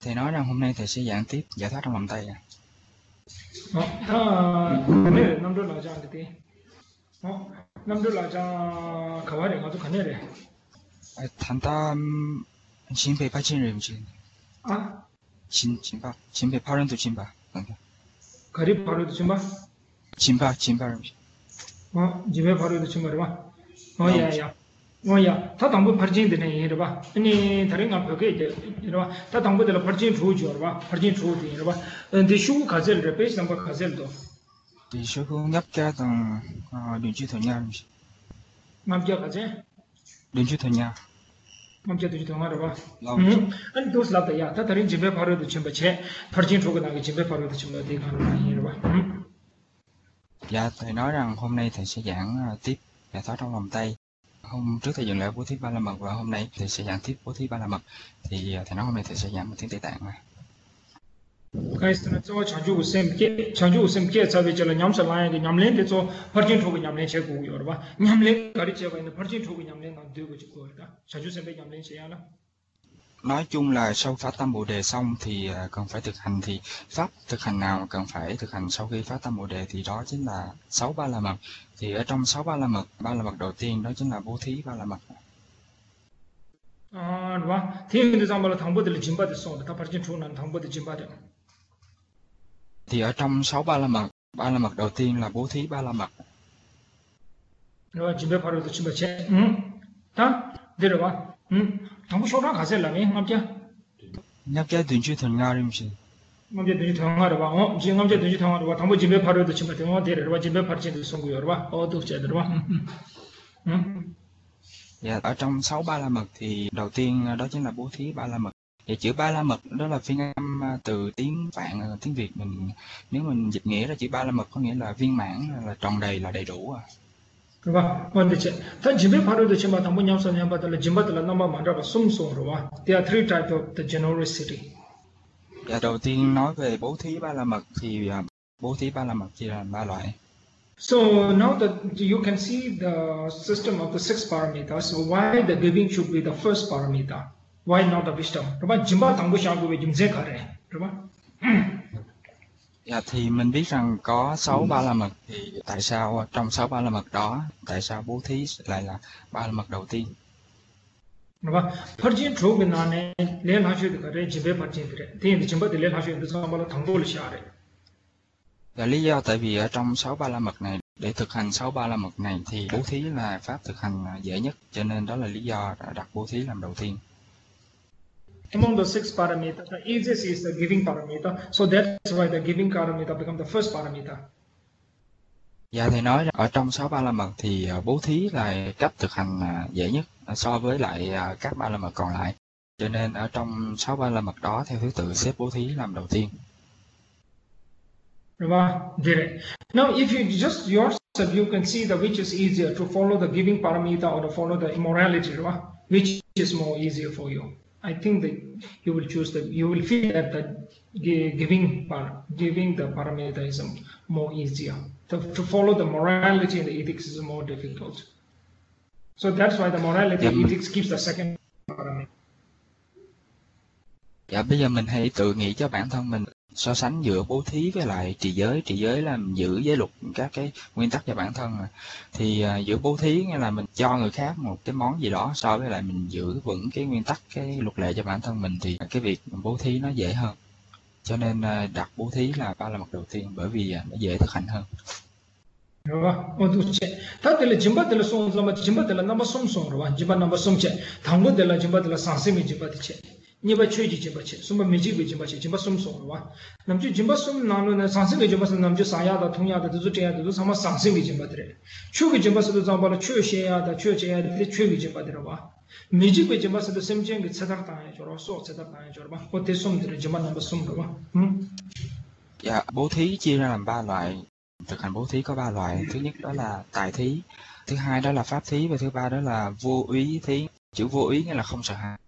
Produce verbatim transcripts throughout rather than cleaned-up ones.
Thầy nói rằng hôm nay thầy sẽ giảng tiếp giải thoát trong vòng tay à? 어, 다 네, 남들 라자 그때. 어, 남들 라자 가와래 가지고 가네래. Thành ta chín百八千人去， 아, chín chín百chín百八人都chín百， 가리 바로도 좀 봐. chín百chín百人去。 어, 집에 바로도 좀 봐. 어, 야, 야. 어, 야. 다 당부 퍼진 되네, 이래 봐. 아니, 다른 거 벽에 이제 이래 봐. 다 당부들 퍼진 주죠, 봐. 퍼진 주도 이래 봐. 근데 슈 가젤 베이스 넘버 가젤도. Thì số khu nhấp ra tầng đường chữ thuận nhau, 남자 가제. đường chữ thuận nhau. 남자도 좀 하러 봐. Lâu. 응. 아니, 도스 라다 야. 다 다른 집에 바로도 좀 봐체. 퍼진 주고 나게 집에 바로도 좀 봐. 내가 하는 이래 봐. 응. Dạ, thầy nói rằng hôm nay thầy sẽ giảng uh, tiếp giải thoát trong vòng tay. Hôm trước thầy dừng lại bố thí ba la mật và hôm nay thầy sẽ giảng tiếp bố thí ba la mật. Thì uh, thầy nói hôm nay thầy sẽ giảng một tiếng Tây Tạng mà. 가이스는 저 자주 샘께 자주 샘께 자베절 냠살라에 냠렌데 저 퍼진 토고 냠렌 제고 요르바 냠렌 가리체가 있는 퍼진 토고 냠렌 난 되고 지고 있다 자주 샘베 냠렌 제야라. Nói chung là sau phát tâm Bồ đề xong thì uh, cần phải thực hành, thì pháp thực hành nào mà cần phải thực hành sau khi phát tâm Bồ đề thì đó chính là sáu ba la mật. Thì ở trong sáu ba la mật, ba la mật đầu tiên đó chính là bố thí ba la mật. 아, 봐. thiên zam발 당보들 짐바데 송 다 퍼진 토는 당보데 짐바데. Thì ở trong sáu ba la mật, ba la mật đầu tiên là bố thí ba la mật. 너 집에 바로도 짐바 제. 응? 다 데려와. 응? 당보 쇼라 가셀라미 남자. Nhắc cái tuyển chư thuần nga riêng gì? 남자 되지 당하러 봐. 어, 지금 남자 되지 당하러 봐. 당보 집에 바로도 짐바 대어 데려와 집에 퍼진도 송고 요르 봐. 어도 제대로. 응? Dạ, ở trong sáu ba la mật thì đầu tiên đó chính là bố thí ba la mật. Vậy chữ ba la mật đó là phiên âm từ tiếng Phạn, tiếng Việt mình nếu mình dịch nghĩa là chữ ba la mật có nghĩa là viên mãn, là tròn đầy, là đầy đủ à. 그봐 뭔데지 단 집에 바로도 지마 담보 냠선냐 받을 짐바들 넘어 만들어 숨송으로 와 there are three types of the generosity. Dạ, đầu tiên nói về bố thí ba la mật thì bố thí ba la mật chia làm ba loại. So now that you can see the system of the six parameters, so why the giving should be the first parameter, why not the wisdom? 그봐 짐바 담보 샤고 왜 짐제 가래 그봐. Dạ, thì mình biết rằng có sáu ba la mật, thì tại sao trong sáu ba la mật đó, tại sao bố thí lại là ba la mật đầu tiên? 그봐 퍼진 조금 나네 내일 하셔도 그래 집에 퍼진 그래 대인 짐바 내일 하셔도 정말 당보를 샤래. Là lý do tại vì ở trong sáu ba la mật này, để thực hành sáu ba la mật này thì bố thí là pháp thực hành dễ nhất, cho nên đó là lý do đã đặt bố thí làm đầu tiên. Among the six parameters, the easiest is the giving parameter. So that's why the giving parameter becomes the first parameter. Dạ, thầy nói ở trong sáu ba la mật thì bố thí là cách thực hành dễ nhất so với lại các ba la mật còn lại. Cho nên ở trong sáu ba la mật đó theo thứ tự xếp bố thí làm đầu tiên. Now, if you just yourself, you can see the which is easier to follow the giving parameter or to follow the immorality, which is more easier for you. I think that you will choose the, you will feel that the giving giving the parameter is more easier. To, to follow the morality and the ethics is more difficult. So that's why the morality and ethics keeps the second parameter. Dạ, bây giờ mình hãy tự nghĩ cho bản thân mình, so sánh giữa bố thí với lại trì giới. Trì giới là giữ giới luật, các cái nguyên tắc cho bản thân. Thì uh, giữa bố thí nghĩa là mình cho người khác một cái món gì đó, so với lại mình giữ vững cái nguyên tắc, cái luật lệ cho bản thân mình, thì cái việc bố thí nó dễ hơn. Cho nên uh, đặt bố thí là ba la mật đầu tiên, bởi vì uh, nó dễ thực hành hơn. 다들 짐바들 송으로 짐바들 넘어 숨송으로 짐바 넘어 숨체 당부들 짐바들 상심이 짐바체 니바 최지 짐바체 숨바 미지비 짐바체 짐바 숨송으로 와 남주 짐바 숨 나는 상심이 짐바서 남주 사야다 통야다 도 제야도 사마 상심이 짐바들 추기 짐바서도 잠바로 추셔야다 추셔야다 추기 짐바들 와 미지비 짐바서도 sem쟁이 차다다에 저러 소 차다다에 저러 봐 어때 숨들 짐바 넘어 숨으로 와 음. Dạ, bố thí chia ra làm ba loại. Thực hành bố thí có ba loại. Thứ nhất đó là tài thí, thứ hai đó là pháp thí, và thứ ba đó là vô úy thí. Chữ vô úy nghĩa là không sợ hãi.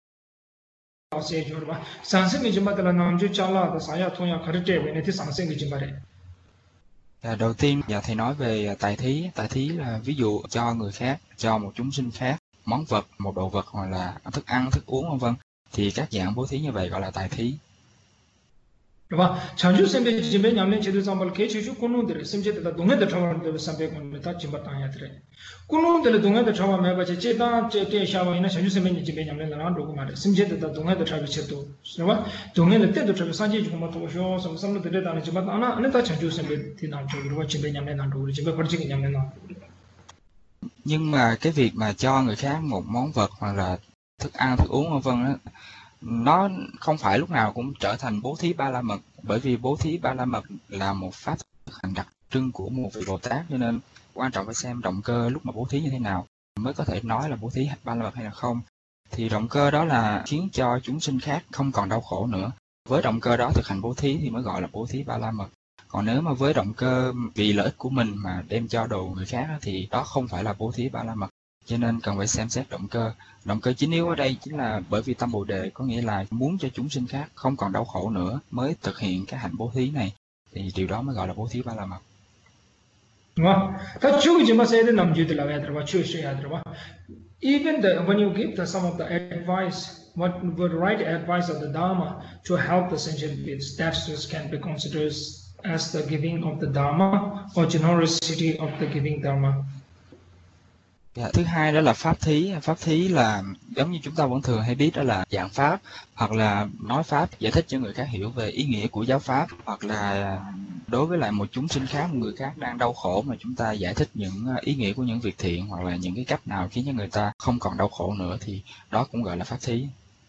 À, đầu tiên dạ, thầy nói về tài thí. Tài thí là ví dụ cho người khác, cho một chúng sinh khác món vật, một đồ vật, hoặc là thức ăn, thức uống vân vân. thì các dạng bố thí như vậy gọi là tài thí. đúng không? Chanju sembe jimbe nyamlen chedu sambal ke chuchu kunu dere semje da dunga da thawar de sambe kon ta chimba ta ya dere kunu dele dunga da thawa me ba che che ta che te sha wa ina chanju sembe jimbe nyamlen na ro ko ma de semje da dunga da thawa che to đúng không? Dunga da te da thawa sa je ju ma to sho sam sam de da na chimba ana ana ta chanju sembe ti na jo ro jimbe nyamlen na ro jimbe par chi nyamlen na. Nhưng mà cái việc mà cho người khác một món vật hoặc là thức ăn thức uống vân vân á, nó không phải lúc nào cũng trở thành bố thí ba la mật, bởi vì bố thí ba la mật là một pháp thực hành đặc trưng của một vị Bồ Tát, cho nên quan trọng phải xem động cơ lúc mà bố thí như thế nào mới có thể nói là bố thí ba la mật hay là không. Thì động cơ đó là khiến cho chúng sinh khác không còn đau khổ nữa, với động cơ đó thực hành bố thí thì mới gọi là bố thí ba la mật. Còn nếu mà với động cơ vì lợi ích của mình mà đem cho đồ người khác thì đó không phải là bố thí ba la mật, cho nên cần phải xem xét động cơ. Động cơ chính yếu ở đây chính là bởi vì tâm Bồ Đề, có nghĩa là muốn cho chúng sinh khác không còn đau khổ nữa mới thực hiện cái hạnh bố thí này, thì điều đó mới gọi là bố thí ba la mật. Even the, when you give the, some of the advice, what the right advice of the Dharma to help the sentient beings, that can be considered as the giving of the Dharma or generosity of the giving Dharma. Yeah. Thứ hai đó là pháp thí. Pháp thí là giống như chúng ta vẫn thường hay biết, đó là giảng pháp hoặc là nói pháp giải thích cho người khác hiểu về ý nghĩa của giáo pháp, hoặc là đối với lại một chúng sinh khác, một người khác đang đau khổ mà chúng ta giải thích những ý nghĩa của những việc thiện hoặc là những cái cách nào khiến cho người ta không còn đau khổ nữa, thì đó cũng gọi là pháp thí.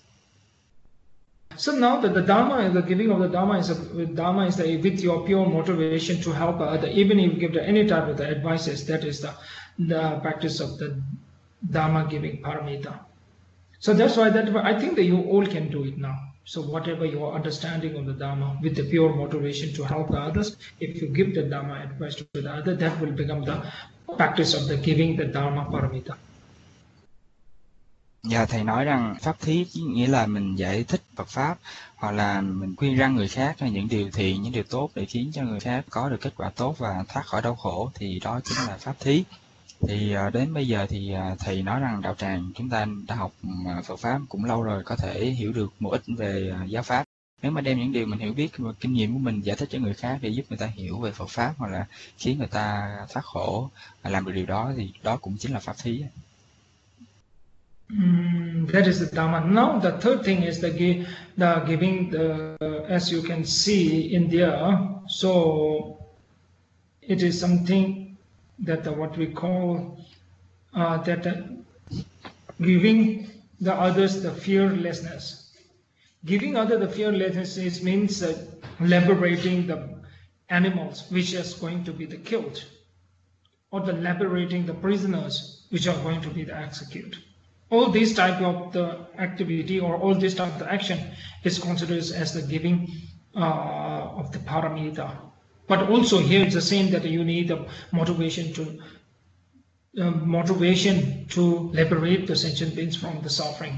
So now that the Dharma, the giving of the Dharma is a, Dharma is the, with your pure motivation to help other, even if you give the, any type of the advices, that is the the practice of the Dharma giving paramita. So that's why that I think that you all can do it now. So whatever your understanding of the Dharma with the pure motivation to help the others, if you give the Dharma advice to the other, that will become the practice of the giving the Dharma paramita. Dạ, thầy nói rằng pháp thí nghĩa là mình giải thích Phật pháp hoặc là mình khuyên răn người khác những điều thiện, những điều tốt để khiến cho người khác có được kết quả tốt và thoát khỏi đau khổ, thì đó chính là pháp thí. Thì đến bây giờ thì thầy nói rằng đạo tràng chúng ta đã học Phật pháp cũng lâu rồi, có thể hiểu được một ít về giáo pháp. Nếu mà đem những điều mình hiểu biết và kinh nghiệm của mình giải thích cho người khác để giúp người ta hiểu về Phật pháp hoặc là khiến người ta thoát khổ và làm được điều đó, thì đó cũng chính là pháp thí. Mm, that is the Dharma. Now the third thing is the, the giving, the, as you can see in there, so it is something that uh, what we call uh, that uh, giving the others the fearlessness. Giving others the fearlessness is means uh, liberating the animals which is going to be the killed, or the liberating the prisoners which are going to be the executed. All this type of the activity or all this type of the action is considered as the giving uh, of the paramita. But also here it's the same that you need the motivation to uh, motivation to liberate the sentient beings from the suffering.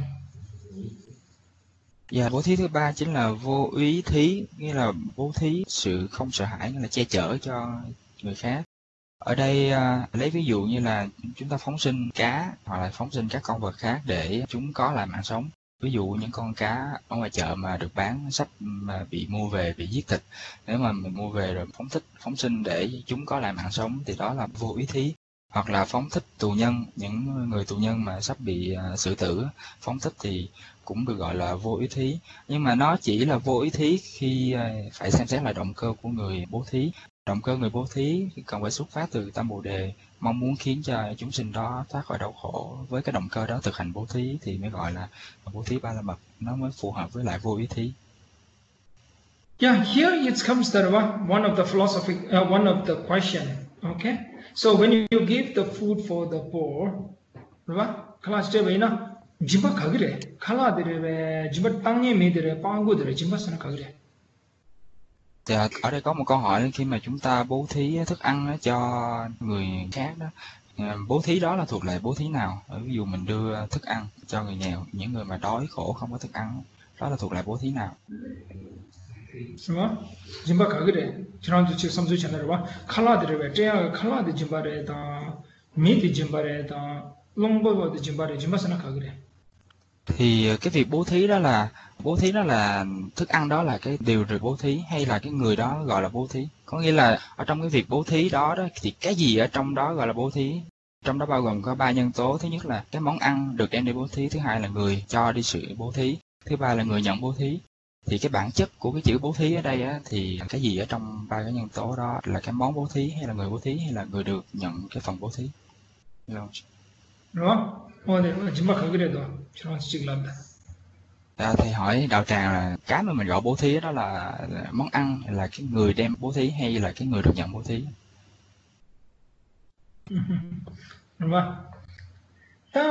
Dạ, bố thí thứ ba chính là vô úy thí, nghĩa là bố thí sự không sợ hãi, nghĩa là che chở cho người khác. Ở đây à, lấy ví dụ như là chúng ta phóng sinh cá hoặc là phóng sinh các con vật khác để chúng có lại mạng sống. Ví dụ những con cá ở ngoài chợ mà được bán sắp mà bị mua về, bị giết thịt, nếu mà mình mua về rồi phóng thích phóng sinh để chúng có lại mạng sống thì đó là vô úy thí. Hoặc là phóng thích tù nhân, những người tù nhân mà sắp bị uh, xử tử, phóng thích thì cũng được gọi là vô úy thí. Nhưng mà nó chỉ là vô úy thí khi uh, phải xem xét lại động cơ của người bố thí. Động cơ người bố thí cần phải xuất phát từ tâm Bồ Đề, mong muốn khiến cho chúng sinh đó thoát khỏi đau khổ. Với cái động cơ đó thực hành bố thí thì mới gọi là bố thí ba la mật, nó mới phù hợp với lại vô úy thí. Yeah, here it comes that one of the philosophy, uh, one of the question. Okay, so when you give the food for the poor, right? Class day na jimba khagire, khala dire, jimba tangye me dire, pangu dire, jimba sana khagire. Thì ở đây có một câu hỏi, khi mà chúng ta bố thí thức ăn cho người khác đó, bố thí đó là thuộc lại bố thí nào? Ví dụ mình đưa thức ăn cho người nghèo, những người mà đói khổ không có thức ăn, đó là thuộc lại bố thí nào? Đúng jimba khagire, chirang tu chik samju chana rwa, khala dire ve, treya khala de jimba re, ta, 米的金巴嘞，当龙婆婆的金巴嘞，金巴是那卡个嘞。 Thì cái việc bố thí đó là bố thí đó là thức ăn đó là cái điều được bố thí hay là cái người đó gọi là bố thí? Có nghĩa là ở trong cái việc bố thí đó đó thì cái gì ở trong đó gọi là bố thí? Trong đó bao gồm có ba nhân tố. Thứ nhất là cái món ăn được đem đi bố thí, thứ hai là người cho đi sự bố thí, thứ ba là người nhận bố thí. Thì cái bản chất của cái chữ bố thí ở đây á, thì cái gì ở trong ba cái nhân tố đó, là cái món bố thí hay là người bố thí hay là người được nhận cái phần bố thí? Hiểu không? Đúng không? Ồ, để mà chúng ta khởi cái đó, chúng ta chỉ làm đó. À, thì hỏi đạo tràng là cái mà mình gọi bố thí đó là, là món ăn, là cái người đem bố thí hay là cái người được nhận bố thí? Đúng không? Ta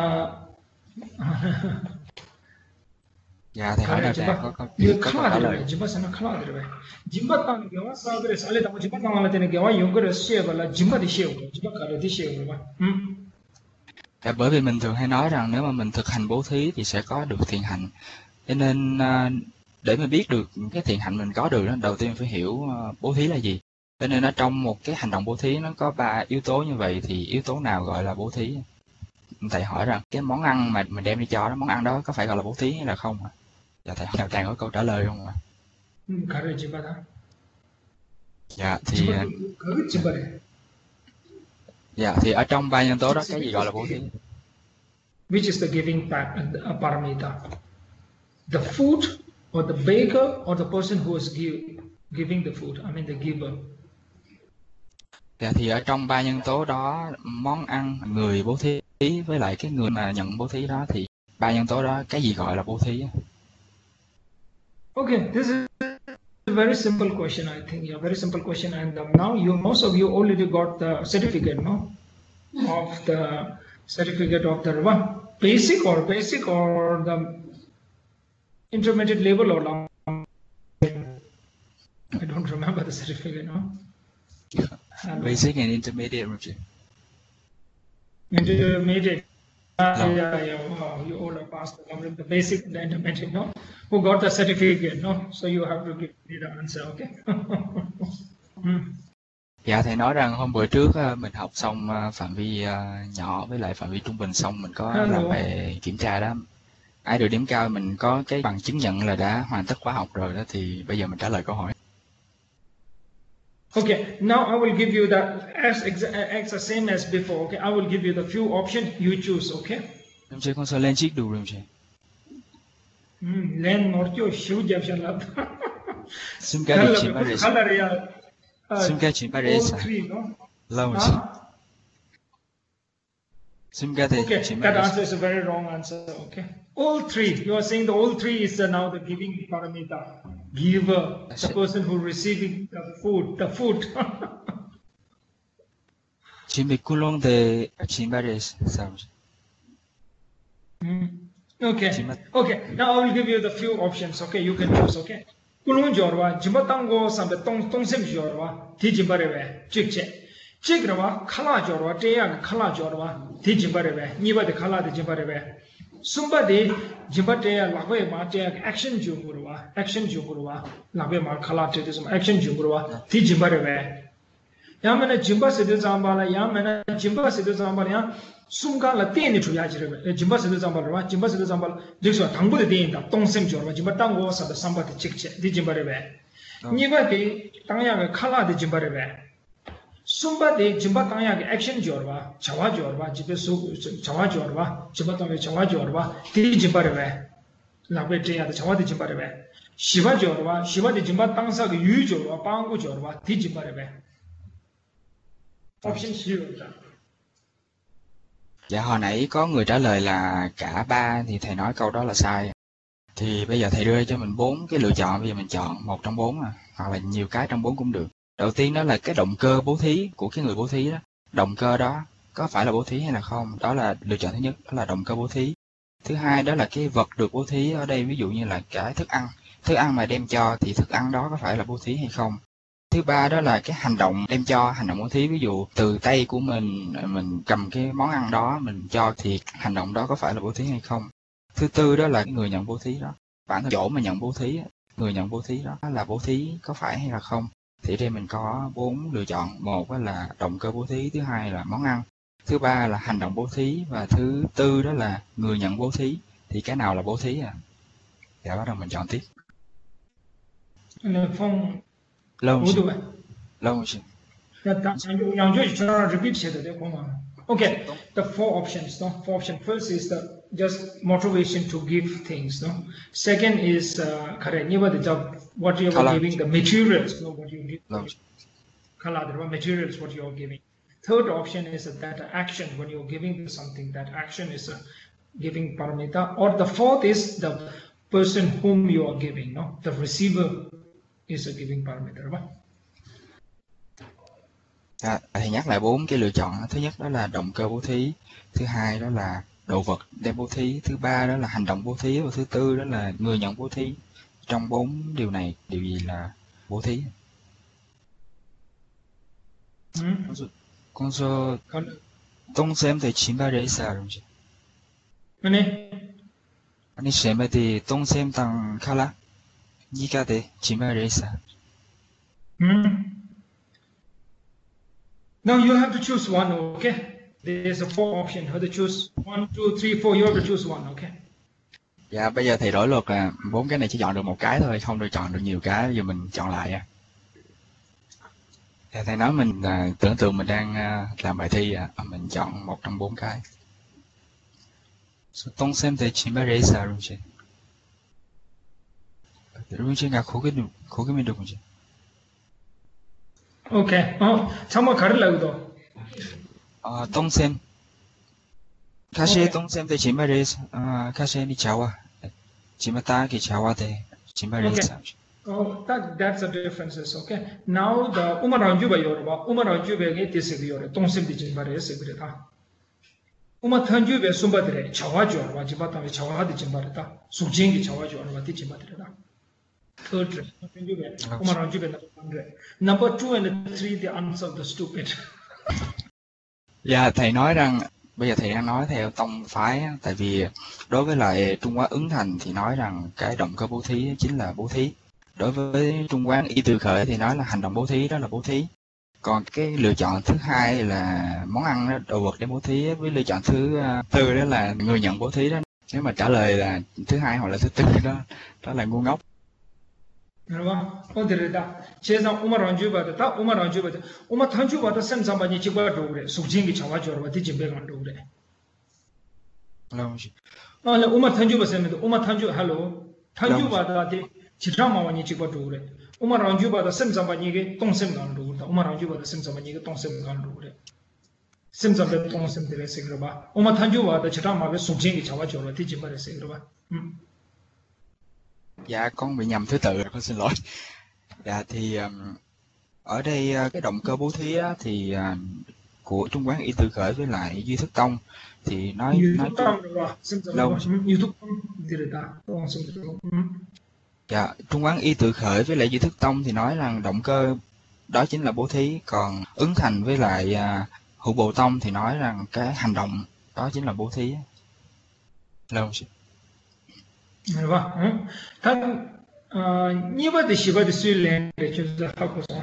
Dạ thì hỏi kare đạo jimba tràng có có you có câu khala trả dire lời. be jimba sana khala dire be jimba tang gewa sa gre sale tang jimba tang ala tene gewa yongre she bala jimba di she jimba kare di she ba hm Dạ, bởi vì mình thường hay nói rằng nếu mà mình thực hành bố thí thì sẽ có được thiện hạnh, cho nên à, để mà biết được cái thiện hạnh mình có được đó, đầu tiên phải hiểu à, bố thí là gì. Cho nên ở trong một cái hành động bố thí nó có ba yếu tố như vậy, thì yếu tố nào gọi là bố thí? Thầy hỏi rằng cái món ăn mà mình đem đi cho đó, món ăn đó có phải gọi là bố thí hay là không ạ? Dạ thầy đạo tràng có câu trả lời không ạ? kare jimba da Dạ thì jimba kare jimba re dạ thì ở trong ba nhân tố đó cái gì gọi là bố thí? which is the giving uh, paramita the food or the baker or the person who is give, giving the food I mean the giver. Dạ thì ở trong ba nhân tố đó, món ăn, người bố thí với lại cái người mà nhận bố thí đó, thì ba nhân tố đó cái gì gọi là bố thí? Okay, this is a very simple question, I think. Yeah, very simple question. And um, now you, most of you already got the certificate, no? Of the certificate of the one basic or basic or the intermediate level or long. I don't remember the certificate, no? Hello. Basic and intermediate. Intermediate. Uh, No. yeah, yeah. Wow, you all have passed the, the basic and the intermediate, no? Who got the certificate, no? So you have to give me the answer, okay? hmm. Dạ thầy nói rằng hôm bữa trước ờ, mình học xong ờ, phạm vi ờ, nhỏ với lại phạm vi trung bình xong, mình có Hello. làm bài kiểm tra đó. Ai được điểm cao mình có cái bằng chứng nhận là đã hoàn tất khóa học rồi đó, thì bây giờ mình trả lời câu hỏi. Okay, now I will give you the as as the same as before. Okay, I will give you the few options you choose. Okay. Em sẽ con sẽ lên chiếc đủ rồi chị. Hmm, len nortio shiu japshan lab. Xin ca được chị Paris. Color ya. Xin ca chị Paris. All three, no? Lâu chị. Xin ca thì Okay, chị that Paris. answer is a very wrong answer. Okay. All three. You are saying the all three is uh, now the giving paramita. Giver, the person who receiving the food, the food. Chị bị cô luôn de chị Paris. Sao? Mm. Okay. Okay. Now I will give you the few options. Okay, you can choose. Okay. Kulung jorwa, jimbatango sambe tong tongsim jorwa, ti jimbarewe, chikche. Chigrawa, kala jorwa, teya kala jorwa, ti jimbarewe, niba de kala de jimbarewe. Sumba de jimbateya lagwe ma teya action jumurwa, action jumurwa, lagwe ma kala te de action jumurwa, ti jimbarewe. Yamana jimba siddha zambala, yamana jimba siddha zambala, ya sumga la teni chuya jirebe, jimba siddha zambala, jimba siddha zambala, jikswa tangbu de teni da, tongsim jorwa, jimba tango sabda samba de chikche, di jimba rebe. Niba de tangya ga khala de jimba rebe. Sumba de jimba tangya ga action jorwa, chawa jorwa, jibe su chawa jorwa, jimba tangya chawa jorwa, di jimba rebe. Lagwe teya de chawa de jimba rebe. Shiva jorwa, shiva de jimba tangsa ga yu jorwa, pangu jorwa, di jimba rebe. Option zero. Dạ hồi nãy có người trả lời là cả ba, thì thầy nói câu đó là sai. Thì bây giờ thầy đưa cho mình bốn cái lựa chọn, bây giờ mình chọn một trong bốn à, hoặc là nhiều cái trong bốn cũng được. Đầu tiên đó là cái động cơ bố thí của cái người bố thí đó. Động cơ đó có phải là bố thí hay là không? Đó là lựa chọn thứ nhất, đó là động cơ bố thí. Thứ hai đó là cái vật được bố thí, ở đây ví dụ như là cái thức ăn. Thức ăn mà đem cho thì thức ăn đó có phải là bố thí hay không? Thứ ba đó là cái hành động đem cho, hành động bố thí, ví dụ từ tay của mình mình cầm cái món ăn đó mình cho, thì hành động đó có phải là bố thí hay không? Thứ tư đó là cái người nhận bố thí đó, bản thân chỗ mà nhận bố thí, người nhận bố thí đó là bố thí có phải hay là không? Thì ở đây mình có bốn lựa chọn. Một là động cơ bố thí, thứ hai là món ăn, thứ ba là hành động bố thí, và thứ tư đó là người nhận bố thí. thì cái nào là bố thí à? Dạ bắt đầu mình chọn tiếp. And from Lâu who chứ, do I? lâu chứ. That that yang ju chara repeat che de ko ma. Okay, Đúng. the four options, no? Four options. First is the just motivation to give things, no? Second is uh, correct. You the job what you are Color. giving, the materials, no? What you give. Lâu. Color, the materials, what you are giving. Third option is that action, when you are giving something, that action is a giving paramita. Or the fourth is the person whom you are giving, no? The receiver is a giving paramita, right? À, thì nhắc lại bốn cái lựa chọn. Thứ nhất đó là động cơ bố thí, thứ hai đó là đồ vật đem bố thí, thứ ba đó là hành động bố thí, và thứ tư đó là người nhận bố thí. Trong bốn điều này, điều gì là bố thí? Hmm? Con số Con- Tông xem thì chín ba đấy sao rồi chứ? Mane? Anh xem thì tông xem tăng khá lá. Như cả thế chín ba đấy sao? Hmm? Now you have to choose one, okay? There's a four option. You have to choose one, two, three, four. You have to choose one, okay? Dạ bây giờ thầy đổi luật là bốn cái này chỉ chọn được một cái thôi, không được chọn được nhiều cái. Bây giờ mình chọn lại nha. Dạ, thầy nói mình à, tưởng tượng mình đang à, làm bài thi à, mình chọn một trong bốn cái. Tông xem thì chín ba đấy sao rồi chứ? Rồi chứ ngạc khổ cái được, khổ cái mình được chứ? Okay. Oh, 정말 가르라고도. Ờ, tông xem. Kashi Okay. tông xem thì chín ba đấy, à, kashi đi chào à? Chín ba ta thì chào à thì chín ba đấy Okay. sao? Oh, that that's the differences. Okay. Now the umaranju ba yorba, umaranju be ge tese yore, tongsim di jimbare se gre ta. Uma thanju be sumba dire, chawa jo wa jibata be chawa di jimbare ta. Sujing gi chawa jo wa di jimbare ta. Third, thanju be umaranju be number one. Number two and three, the answer the stupid. Dạ thầy nói rằng bây giờ thầy đang nói theo tông phái á, tại vì đối với lại Trung Quán Ứng Thành thì nói rằng cái động cơ bố thí chính là bố thí. Đối với Trung Quán Y Từ Khởi thì nói là hành động bố thí đó là bố thí. Còn cái lựa chọn thứ hai là món ăn đó, đồ vật để bố thí, với lựa chọn thứ uh, tư đó là người nhận bố thí đó. Nếu mà trả lời là thứ hai hoặc là thứ tư đó, đó là ngu ngốc. Right? Oh, there da. Cheza umaranju ba da, umaranju ba da. Uma thanju ba da sem samba ni chigwa dogre, sujing gi chawa jo wa di jimbe gan dogre. Lâu Ale uma thanju ba sem da, uma thanju hello. Thanju ba da de chidama wa ni chigwa dogre. Uma ranju ba da sem samba ni ge tong sem gan dogre. Uma ranju ba da sem samba ni ge tong sem gan dogre. Sem samba tong sem de se gra ba. Uma thanju ba da chidama be sujing gi chawa jo wa di jimbe de se gra ba. Hmm. Dạ con bị nhầm thứ tự rồi, con xin lỗi. Dạ thì um, ở đây uh, cái động cơ bố thí á, thì uh, của Trung Quán Y Từ Khởi với lại Duy Thức Tông thì nói nói YouTube tam ba sem samba. lâu YouTube dire da. Tong sem gra. Hmm. dạ Trung Quán Y Từ Khởi với lại Duy Thức Tông thì nói rằng động cơ đó chính là bố thí, còn Ứng Thành với lại uh, Hữu Bồ Tông thì nói rằng cái hành động đó chính là bố thí. Lâu Right? Hmm. Then, uh, như vậy thì chỉ vậy thì suy lên để chúng ta học sao?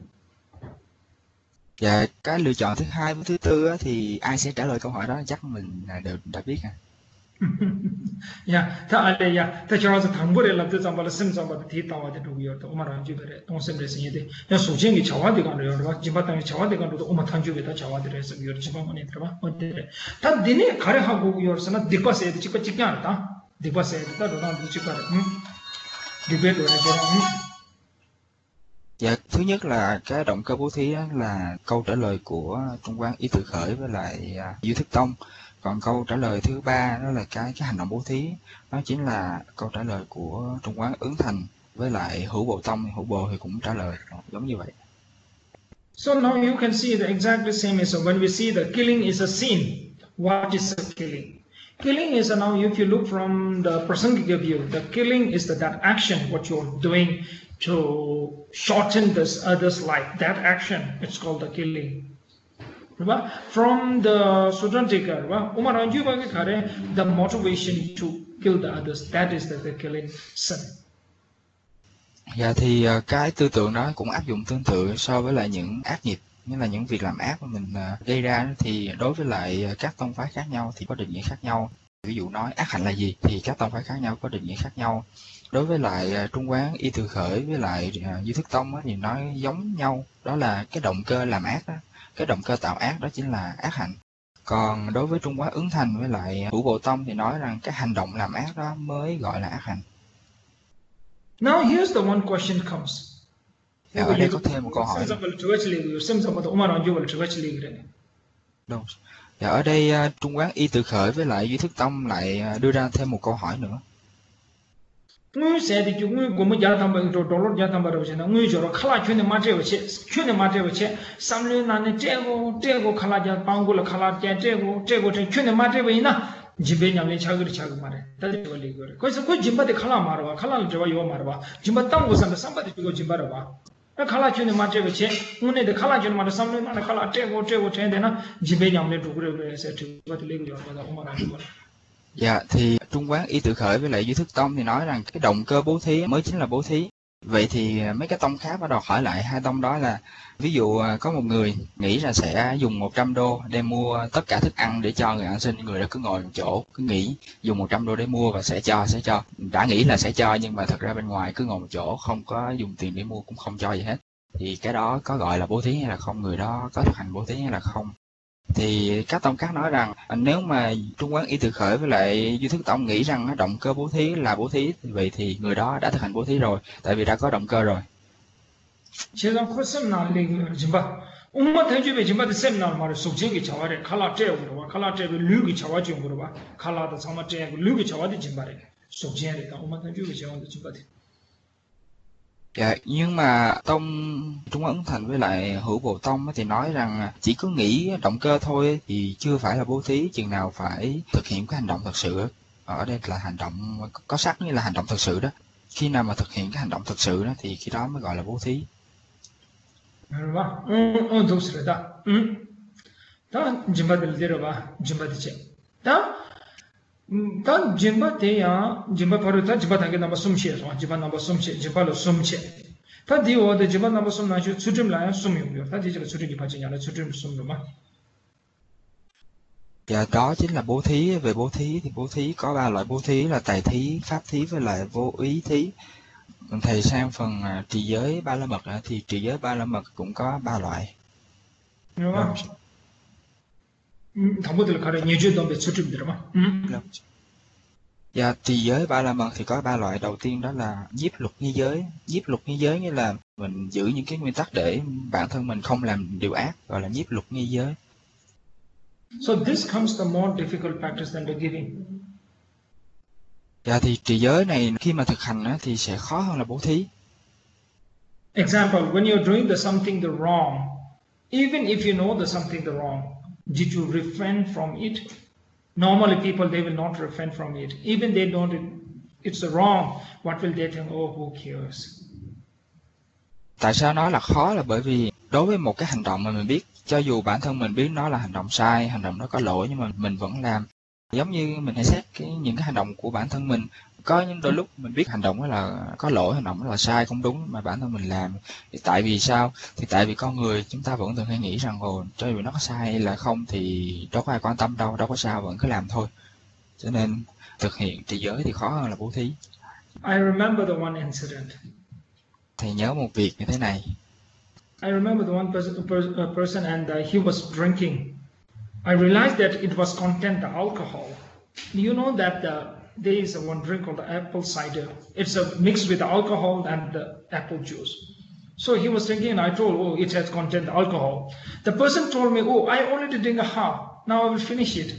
Dạ cái lựa chọn thứ hai với thứ tư á, thì ai sẽ trả lời câu hỏi đó chắc mình là đều đã biết ha. Yeah, ta ale ya, ta chara sa thambure la te zambala sim zambala thi tawa de dugi yor ta umar anju bere tong sim re sin de ya sujing gi chawa de gan yor ba jimba ta chawa de gan do umar thanju be ta chawa de re sa yor jimba mane tra ba ote ta dine khare ha go yor sana dikpa se de chikpa chikya ta dikpa se ta do na du chikpa hm debate ora ke ra. Dạ thứ nhất là cái động cơ bố thí á, là câu trả lời của Trung Quán Y Từ Khởi với lại à, Duy Thức Tông. Còn câu trả lời thứ ba đó là cái cái hành động bố thí, đó chính là câu trả lời của Trung Quán Ứng Thành với lại Hữu Bồ Tông. Hữu Bồ thì cũng trả lời giống như vậy. So now you can see the exactly same as when we see the killing is a sin. What is a killing? Killing is a, now if you look from the Prasangika view, the killing is the, that action what you're doing to shorten this other's life. That action, it's called the killing. Right? From the Sudrantika, right? Umar Anju Bhagi Khare, the motivation to kill the others, that is the, the killing sin. Dạ thì uh, cái tư tưởng đó cũng áp dụng tương tự so với lại những ác nghiệp, nghĩa là những việc làm ác mà mình uh, gây ra, thì đối với lại uh, các tông phái khác nhau thì có định nghĩa khác nhau. Ví dụ nói ác hạnh là gì thì các tông phái khác nhau có định nghĩa khác nhau. Đối với lại Trung Quán Y Từ Khởi với lại Duy Thức Tông á, thì nói giống nhau, đó là cái động cơ làm ác đó, cái động cơ tạo ác đó chính là ác hạnh. Còn đối với Trung Quán Ứng Thành với lại Hữu Bộ Tông thì nói rằng cái hành động làm ác đó mới gọi là ác hạnh. Now here's the one question comes. Dạ, ở đây có thêm một câu hỏi. Đúng. Dạ, ở đây Trung Quán Y Từ Khởi với lại Duy Thức Tông lại đưa ra thêm một câu hỏi nữa. Ngui sẽ thì chúng ngui gồm giá tham bảo đồ dollar giá tham bảo rồi nên ngui rồi khá là chuyện này mà chơi vậy, chuyện này mà chơi vậy, sam lên là nên chơi go chơi go khá là giá bang go là khá là chơi chơi go chơi go chơi chuyện này mà chơi vậy na, jibe nhắm lên chào cái chào cái mà đấy, ta đi vào đi rồi, coi sao coi jimba thì khá là mà rồi, khá là chơi vào yêu mà rồi, jimba tăng go sam sam bảo thì go jimba rồi, na khá là chuyện này mà chơi vậy, ngui này thì khá là chuyện mà sam lên là khá là chơi go chơi go chơi đấy na, jibe nhắm lên đủ rồi sẽ chơi vào thì lấy go rồi, ông mà nói. Dạ, thì Trung Quán Y Từ Khởi với lại Duy Thức Tông thì nói rằng cái động cơ bố thí mới chính là bố thí. Vậy thì mấy cái tông khác bắt đầu hỏi lại hai tông đó là, ví dụ có một người nghĩ là sẽ dùng một trăm đô để mua tất cả thức ăn để cho người ăn xin, người đó cứ ngồi một chỗ, cứ nghĩ dùng một trăm đô để mua và sẽ cho, sẽ cho. Đã nghĩ là sẽ cho nhưng mà thật ra bên ngoài cứ ngồi một chỗ, không có dùng tiền để mua cũng không cho gì hết. Thì cái đó có gọi là bố thí hay là không, người đó có thực hành bố thí hay là không? Thì các tông khác nói rằng nếu mà Trung Quán Y Từ Khởi với lại Duy Thức Tông nghĩ rằng động cơ bố thí là bố thí, vậy thì người đó đã thực hành bố thí rồi, tại vì đã có động cơ rồi. 제가 그 세미나를 지금 umma thanju be jimba de seminar mar sukje ki chaware khala te ro khala te be lu ki chawa jung ro ba khala da sama te lu ki chawa de jimba re sukje re ta umma thanju be chawa de jimba de. Dạ, nhưng mà tông Trung Quán Ứng Thành với lại Hữu Bộ Tông thì nói rằng chỉ có nghĩ động cơ thôi thì chưa phải là bố thí, chừng nào phải thực hiện cái hành động thật sự. Ở đây là hành động có sắc như là hành động thật sự đó. Khi nào mà thực hiện cái hành động thật sự đó thì khi đó mới gọi là bố thí. Rồi ba, ừ, ừ, đúng rồi đó. Ừ, đó jimba de le ba, jimba de che. Đó, đó jimba de ya, jimba paru ta jimba thang ke number sum che, jimba number sum che, jimba lo sum che. Ta di wo de jimba number sum na chu chudrim la ya sum yo, ta di che chudrim ki pa che ya la chudrim sum lo ma. Dạ, đó chính là bố thí. Về bố thí thì bố thí có ba loại bố thí là tài thí, pháp thí với lại vô ý thí. Thầy sang phần uh, trì giới ba la mật uh, thì trì giới ba la mật cũng có ba loại. Đúng không? Thằng bố khare nhiều chuyện đồng biệt xuất trình được mà. Dạ, trì giới ba la mật thì có ba loại. Đầu tiên đó là nhiếp luật nghi giới. Nhiếp luật nghi giới nghĩa là mình giữ những cái nguyên tắc để bản thân mình không làm điều ác, gọi là nhiếp luật nghi giới. So this comes the more difficult practice than the giving. Dạ, thì trì giới này khi mà thực hành á, thì sẽ khó hơn là bố thí. Example, when you're doing the something the wrong, even if you know the something the wrong, did you refrain from it? Normally people, they will not refrain from it. Even they don't, it's wrong, what will they think? Oh, who cares? Tại sao nói là khó là bởi vì đối với một cái hành động mà mình biết, cho dù bản thân mình biết nó là hành động sai, hành động nó có lỗi nhưng mà mình vẫn làm. Giống như mình hãy xét cái, những cái hành động của bản thân mình. Có những đôi lúc mình biết hành động đó là có lỗi, hành động đó là sai, không đúng mà bản thân mình làm. Thì tại vì sao? Thì tại vì con người chúng ta vẫn thường hay nghĩ rằng ồ, cho dù nó có sai hay là không thì đâu có ai quan tâm đâu, đâu có sao, vẫn cứ làm thôi. Cho nên thực hiện trì giới thì khó hơn là bố thí. I remember the one incident. Thầy nhớ một việc như thế này. I remember the one person, uh, person and uh, he was drinking. I realized that it was content the alcohol. You know that the, there is a one drink called the apple cider. It's a mixed with the alcohol and the apple juice. So he was drinking and I told, oh, it has content the alcohol. The person told me, oh, I already drink a half. Now I will finish it.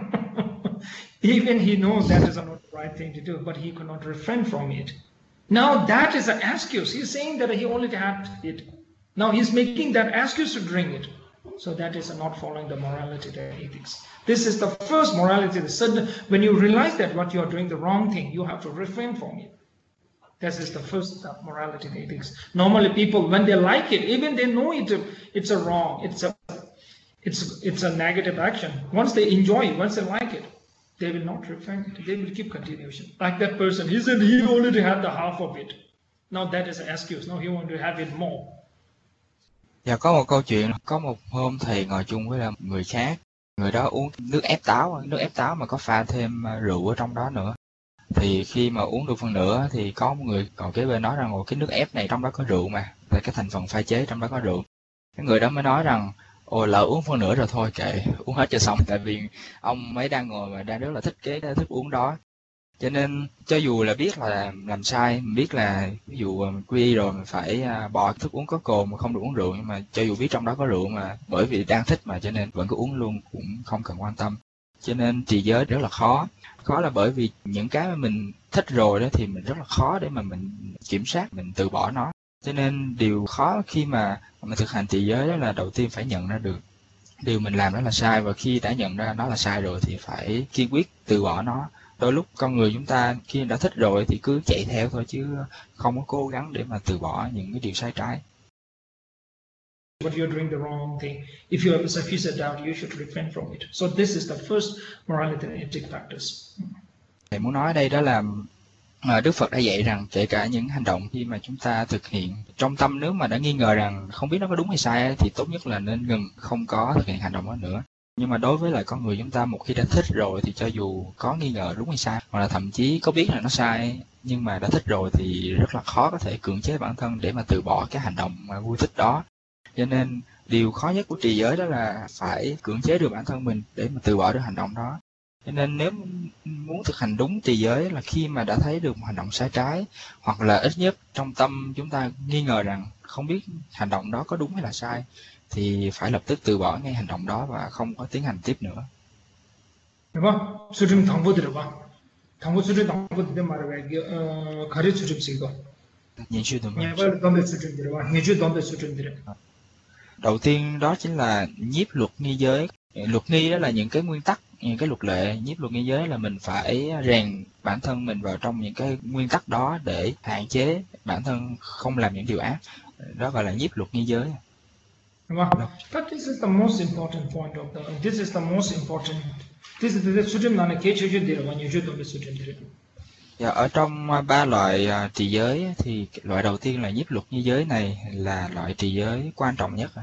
Even he knows that is not the right thing to do, but he could not refrain from it. Now that is an excuse. He's saying that he only had it. Now he's making that excuse to drink it. So that is not following the morality, the ethics. This is the first morality. The sudden, when you realize that what you are doing the wrong thing, you have to refrain from it. This is the first morality, the ethics. Normally people, when they like it, even they know it, it's a wrong, it's a, it's, it's a negative action. Once they enjoy it, once they like it, they will not refrain it. They will keep continuation. Like that person, he said he only had the half of it. Now that is an excuse. Now he want to have it more. Dạ, có một câu chuyện, có một hôm thầy ngồi chung với một người khác. người đó uống nước ép táo, nước ép táo mà có pha thêm rượu ở trong đó nữa. Thì khi mà uống được phân nửa thì có một người còn kế bên nói rằng ồ, cái nước ép này trong đó có rượu mà, là cái thành phần pha chế trong đó có rượu. Cái người đó mới nói rằng ồ, lỡ uống phân nửa rồi thôi kệ, uống hết cho xong, tại vì ông ấy đang ngồi mà đang rất là thích cái thức uống đó. Cho nên cho dù là biết là làm sai, mình biết là ví dụ mình quy y rồi mình phải bỏ thức uống có cồn mà không được uống rượu, nhưng mà cho dù biết trong đó có rượu mà bởi vì đang thích mà cho nên vẫn cứ uống luôn, cũng không cần quan tâm. Cho nên trì giới rất là khó. Khó là bởi vì những cái mà mình thích rồi đó thì mình rất là khó để mà mình kiểm soát, mình từ bỏ nó. Cho nên điều khó khi mà mình thực hành trì giới đó là đầu tiên phải nhận ra được điều mình làm đó là sai, và khi đã nhận ra nó là sai rồi thì phải kiên quyết từ bỏ nó. Đôi lúc con người chúng ta khi đã thích rồi thì cứ chạy theo thôi chứ không có cố gắng để mà từ bỏ những cái điều sai trái. But you're doing the wrong thing. If you have a sufficient doubt, you should refrain from it. So this is the first morality and ethic practice. Thầy muốn nói ở đây đó là Đức Phật đã dạy rằng kể cả những hành động khi mà chúng ta thực hiện trong tâm, nếu mà đã nghi ngờ rằng không biết nó có đúng hay sai thì tốt nhất là nên ngừng, không có thực hiện hành động đó nữa. Nhưng mà đối với lại con người chúng ta, một khi đã thích rồi thì cho dù có nghi ngờ đúng hay sai, hoặc là thậm chí có biết là nó sai, nhưng mà đã thích rồi thì rất là khó có thể cưỡng chế bản thân để mà từ bỏ cái hành động mà vui thích đó. Cho nên điều khó nhất của trì giới đó là phải cưỡng chế được bản thân mình để mà từ bỏ được hành động đó. Cho nên nếu muốn thực hành đúng trì giới là khi mà đã thấy được một hành động sai trái, hoặc là ít nhất trong tâm chúng ta nghi ngờ rằng không biết hành động đó có đúng hay là sai, thì phải lập tức từ bỏ ngay hành động đó và không có tiến hành tiếp nữa. Đúng không? 수준 당부들어 봐. 당부 수준 당부들 말해 어 가르쳐 줍시고. Nhìn suy tưởng. 예, 빨리 던데 수준들어 봐. 예주 던데 수준들어. Đầu tiên đó chính là nhiếp luật nghi giới. Luật nghi đó là những cái nguyên tắc, những cái luật lệ. Nhiếp luật nghi giới là mình phải rèn bản thân mình vào trong những cái nguyên tắc đó để hạn chế bản thân không làm những điều ác. Đó gọi là nhiếp luật nghi giới. But this is the most important point of the. This is the most important. This is the 수준 나는 개체주들어 봐. 예주 던데 수준들어. Dạ, ở trong ba loại uh, trì giới thì loại đầu tiên là nhiếp luật nghi giới này là loại trì giới quan trọng nhất.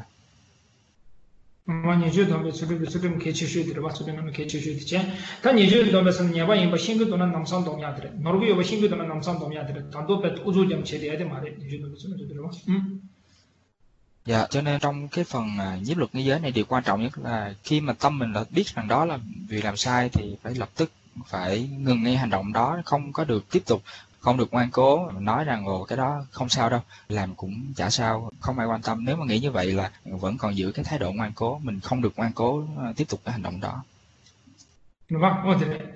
뭐 예주 던데 수준 수준 개체주들어 봐. 수준은 개체주들지. 다 예주 던데서는 예바 임바 신규도는 남산 동야들어. 노르고 여바 신규도는 남산 동야들어. 단도 배 우주점 제대해야 돼 말해. 예주 던데 수준들어 봐. 음. Dạ, cho nên trong cái phần uh, nhiếp luật nghi giới này điều quan trọng nhất là khi mà tâm mình đã biết rằng đó là việc làm sai thì phải lập tức phải ngừng ngay hành động đó, không có được tiếp tục, không được ngoan cố nói rằng ồ cái đó không sao đâu, làm cũng chả sao, không ai quan tâm. Nếu mà nghĩ như vậy là vẫn còn giữ cái thái độ ngoan cố, mình không được ngoan cố uh, tiếp tục cái hành động đó. Đúng không?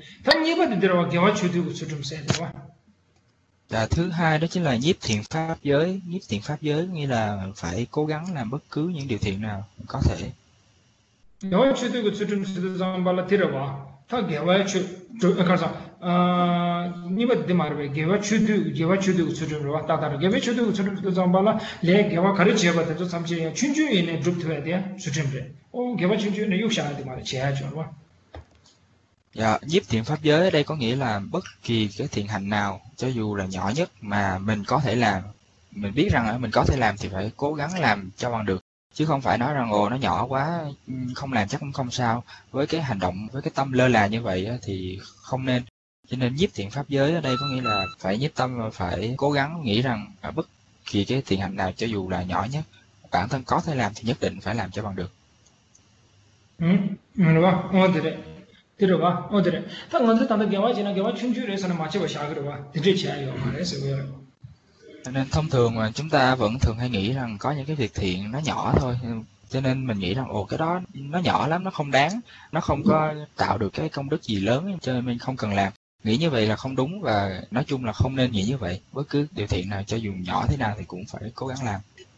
Và thứ hai đó chính là nhiếp thiện pháp giới. Nhiếp thiện pháp giới nghĩa là phải cố gắng làm bất cứ những điều thiện nào có thể. 다 개와 추 그래서 어 니버 데마르베 개와 추두 개와 추두 추르로 왔다 다르 개와 추두 추르도 잠발라 레 개와 가르치어 버도 삼치 춘주인의 줍트에 돼 수준데 어 개와 춘주인의 욕샤한테 말에 제하죠 봐. Dạ, nhiếp thiện pháp giới ở đây có nghĩa là bất kỳ cái thiện hành nào, cho dù là nhỏ nhất mà mình có thể làm, mình biết rằng mình có thể làm thì phải cố gắng làm cho bằng được. Chứ không phải nói rằng ồ nó nhỏ quá, không làm chắc cũng không sao. Với cái hành động, với cái tâm lơ là như vậy thì không nên. Cho nên nhiếp thiện pháp giới ở đây có nghĩa là phải nhiếp tâm và phải cố gắng nghĩ rằng ở bất kỳ cái thiện hành nào cho dù là nhỏ nhất, bản thân có thể làm thì nhất định phải làm cho bằng được. Ừ, đúng không? Ờ, được đấy. Được ba, ờ được đấy. Ta ngân sách tăng được kéo chỉ là kéo chung chung đấy, sao mà chỉ có sáu cái đó ba, thì chỉ chỉ ai mà đấy, sự vậy. Cho nên thông thường mà chúng ta vẫn thường hay nghĩ rằng có những cái việc thiện nó nhỏ thôi, cho nên mình nghĩ rằng ồ cái đó nó nhỏ lắm, nó không đáng, nó không có tạo được cái công đức gì lớn cho nên mình không cần làm. Nghĩ như vậy là không đúng, và nói chung là không nên nghĩ như vậy. Bất cứ điều thiện nào cho dù nhỏ thế nào thì cũng phải cố gắng làm.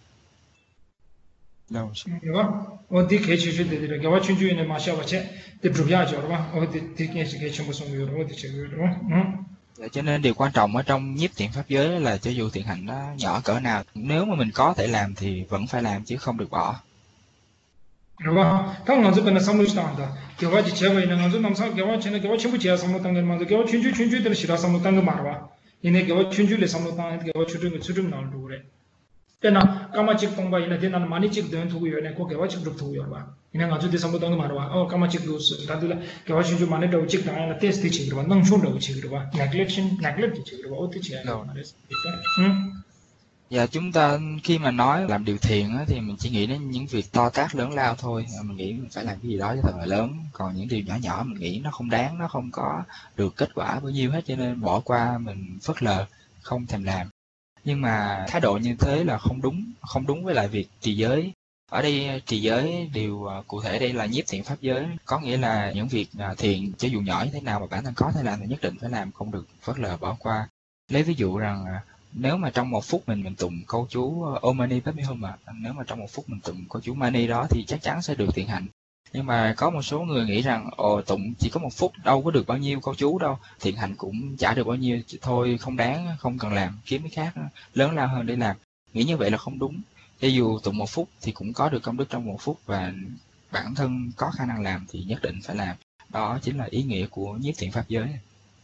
Đâu? Đúng không? Ồ thì cái chuyện đấy là kéo chung chung này mà sao vậy chứ? Thì chụp ra cho đúng không? Ồ thì thì cái cái chuyện một số người rồi thì chơi đúng không? Dạ, cho nên điều quan trọng ở trong nhiếp thiện pháp giới là cho dù thiện hành nó nhỏ cỡ nào, nếu mà mình có thể làm thì vẫn phải làm chứ không được bỏ. Đúng không? Thằng ngân sách bên sắm lúc nào đó, kéo vào chỉ chơi vậy, ngân sách năm sau kéo vào chỉ là kéo vào全部只sắm lúc tăng cái mà kéo vào chung chung chung chung thì là chỉ là sắm lúc tăng cái mà rồi. Ini kéo vào chung chung là sắm lúc tăng, kéo vào chung chung chung chung nào đủ đấy. Pena kama chik tongba ina de nan mani chik den thugu yo ne ko kewa chik duk thugu yo ba ina nga ju de sambo dong ma ro oh kama chik du ta du la kewa shin ju mani do chik da na test ti chik ro nang shun do chik ro ba neglection neglect chik ro o ti chik hm Dạ chúng ta khi mà nói làm điều thiện á, thì mình chỉ nghĩ đến những việc to tát lớn lao thôi, mình nghĩ mình phải làm cái gì đó cho thật là lớn, còn những điều nhỏ nhỏ mình nghĩ nó không đáng, nó không có được kết quả bao nhiêu hết, cho nên bỏ qua, mình phớt lờ, không thèm làm. Nhưng mà thái độ như thế là không đúng, không đúng với lại việc trì giới. Ở đây trì giới điều cụ thể đây là nhiếp thiện pháp giới, có nghĩa là những việc thiện cho dù nhỏ như thế nào mà bản thân có thể làm thì nhất định phải làm, không được phớt lờ bỏ qua. Lấy ví dụ rằng nếu mà trong một phút mình mình tụng câu chú Om Mani Padme Hum mà nếu mà trong một phút mình tụng câu chú Mani đó thì chắc chắn sẽ được thiện hạnh. Nhưng mà có một số người nghĩ rằng ồ tụng chỉ có một phút đâu có được bao nhiêu câu chú đâu, thiện hạnh cũng chả được bao nhiêu, thôi không đáng, không cần làm, kiếm cái khác lớn lao hơn để làm. Nghĩ như vậy là không đúng. Cho dù tụng một phút thì cũng có được công đức trong một phút, và bản thân có khả năng làm thì nhất định phải làm. Đó chính là ý nghĩa của nhiếp thiện pháp giới.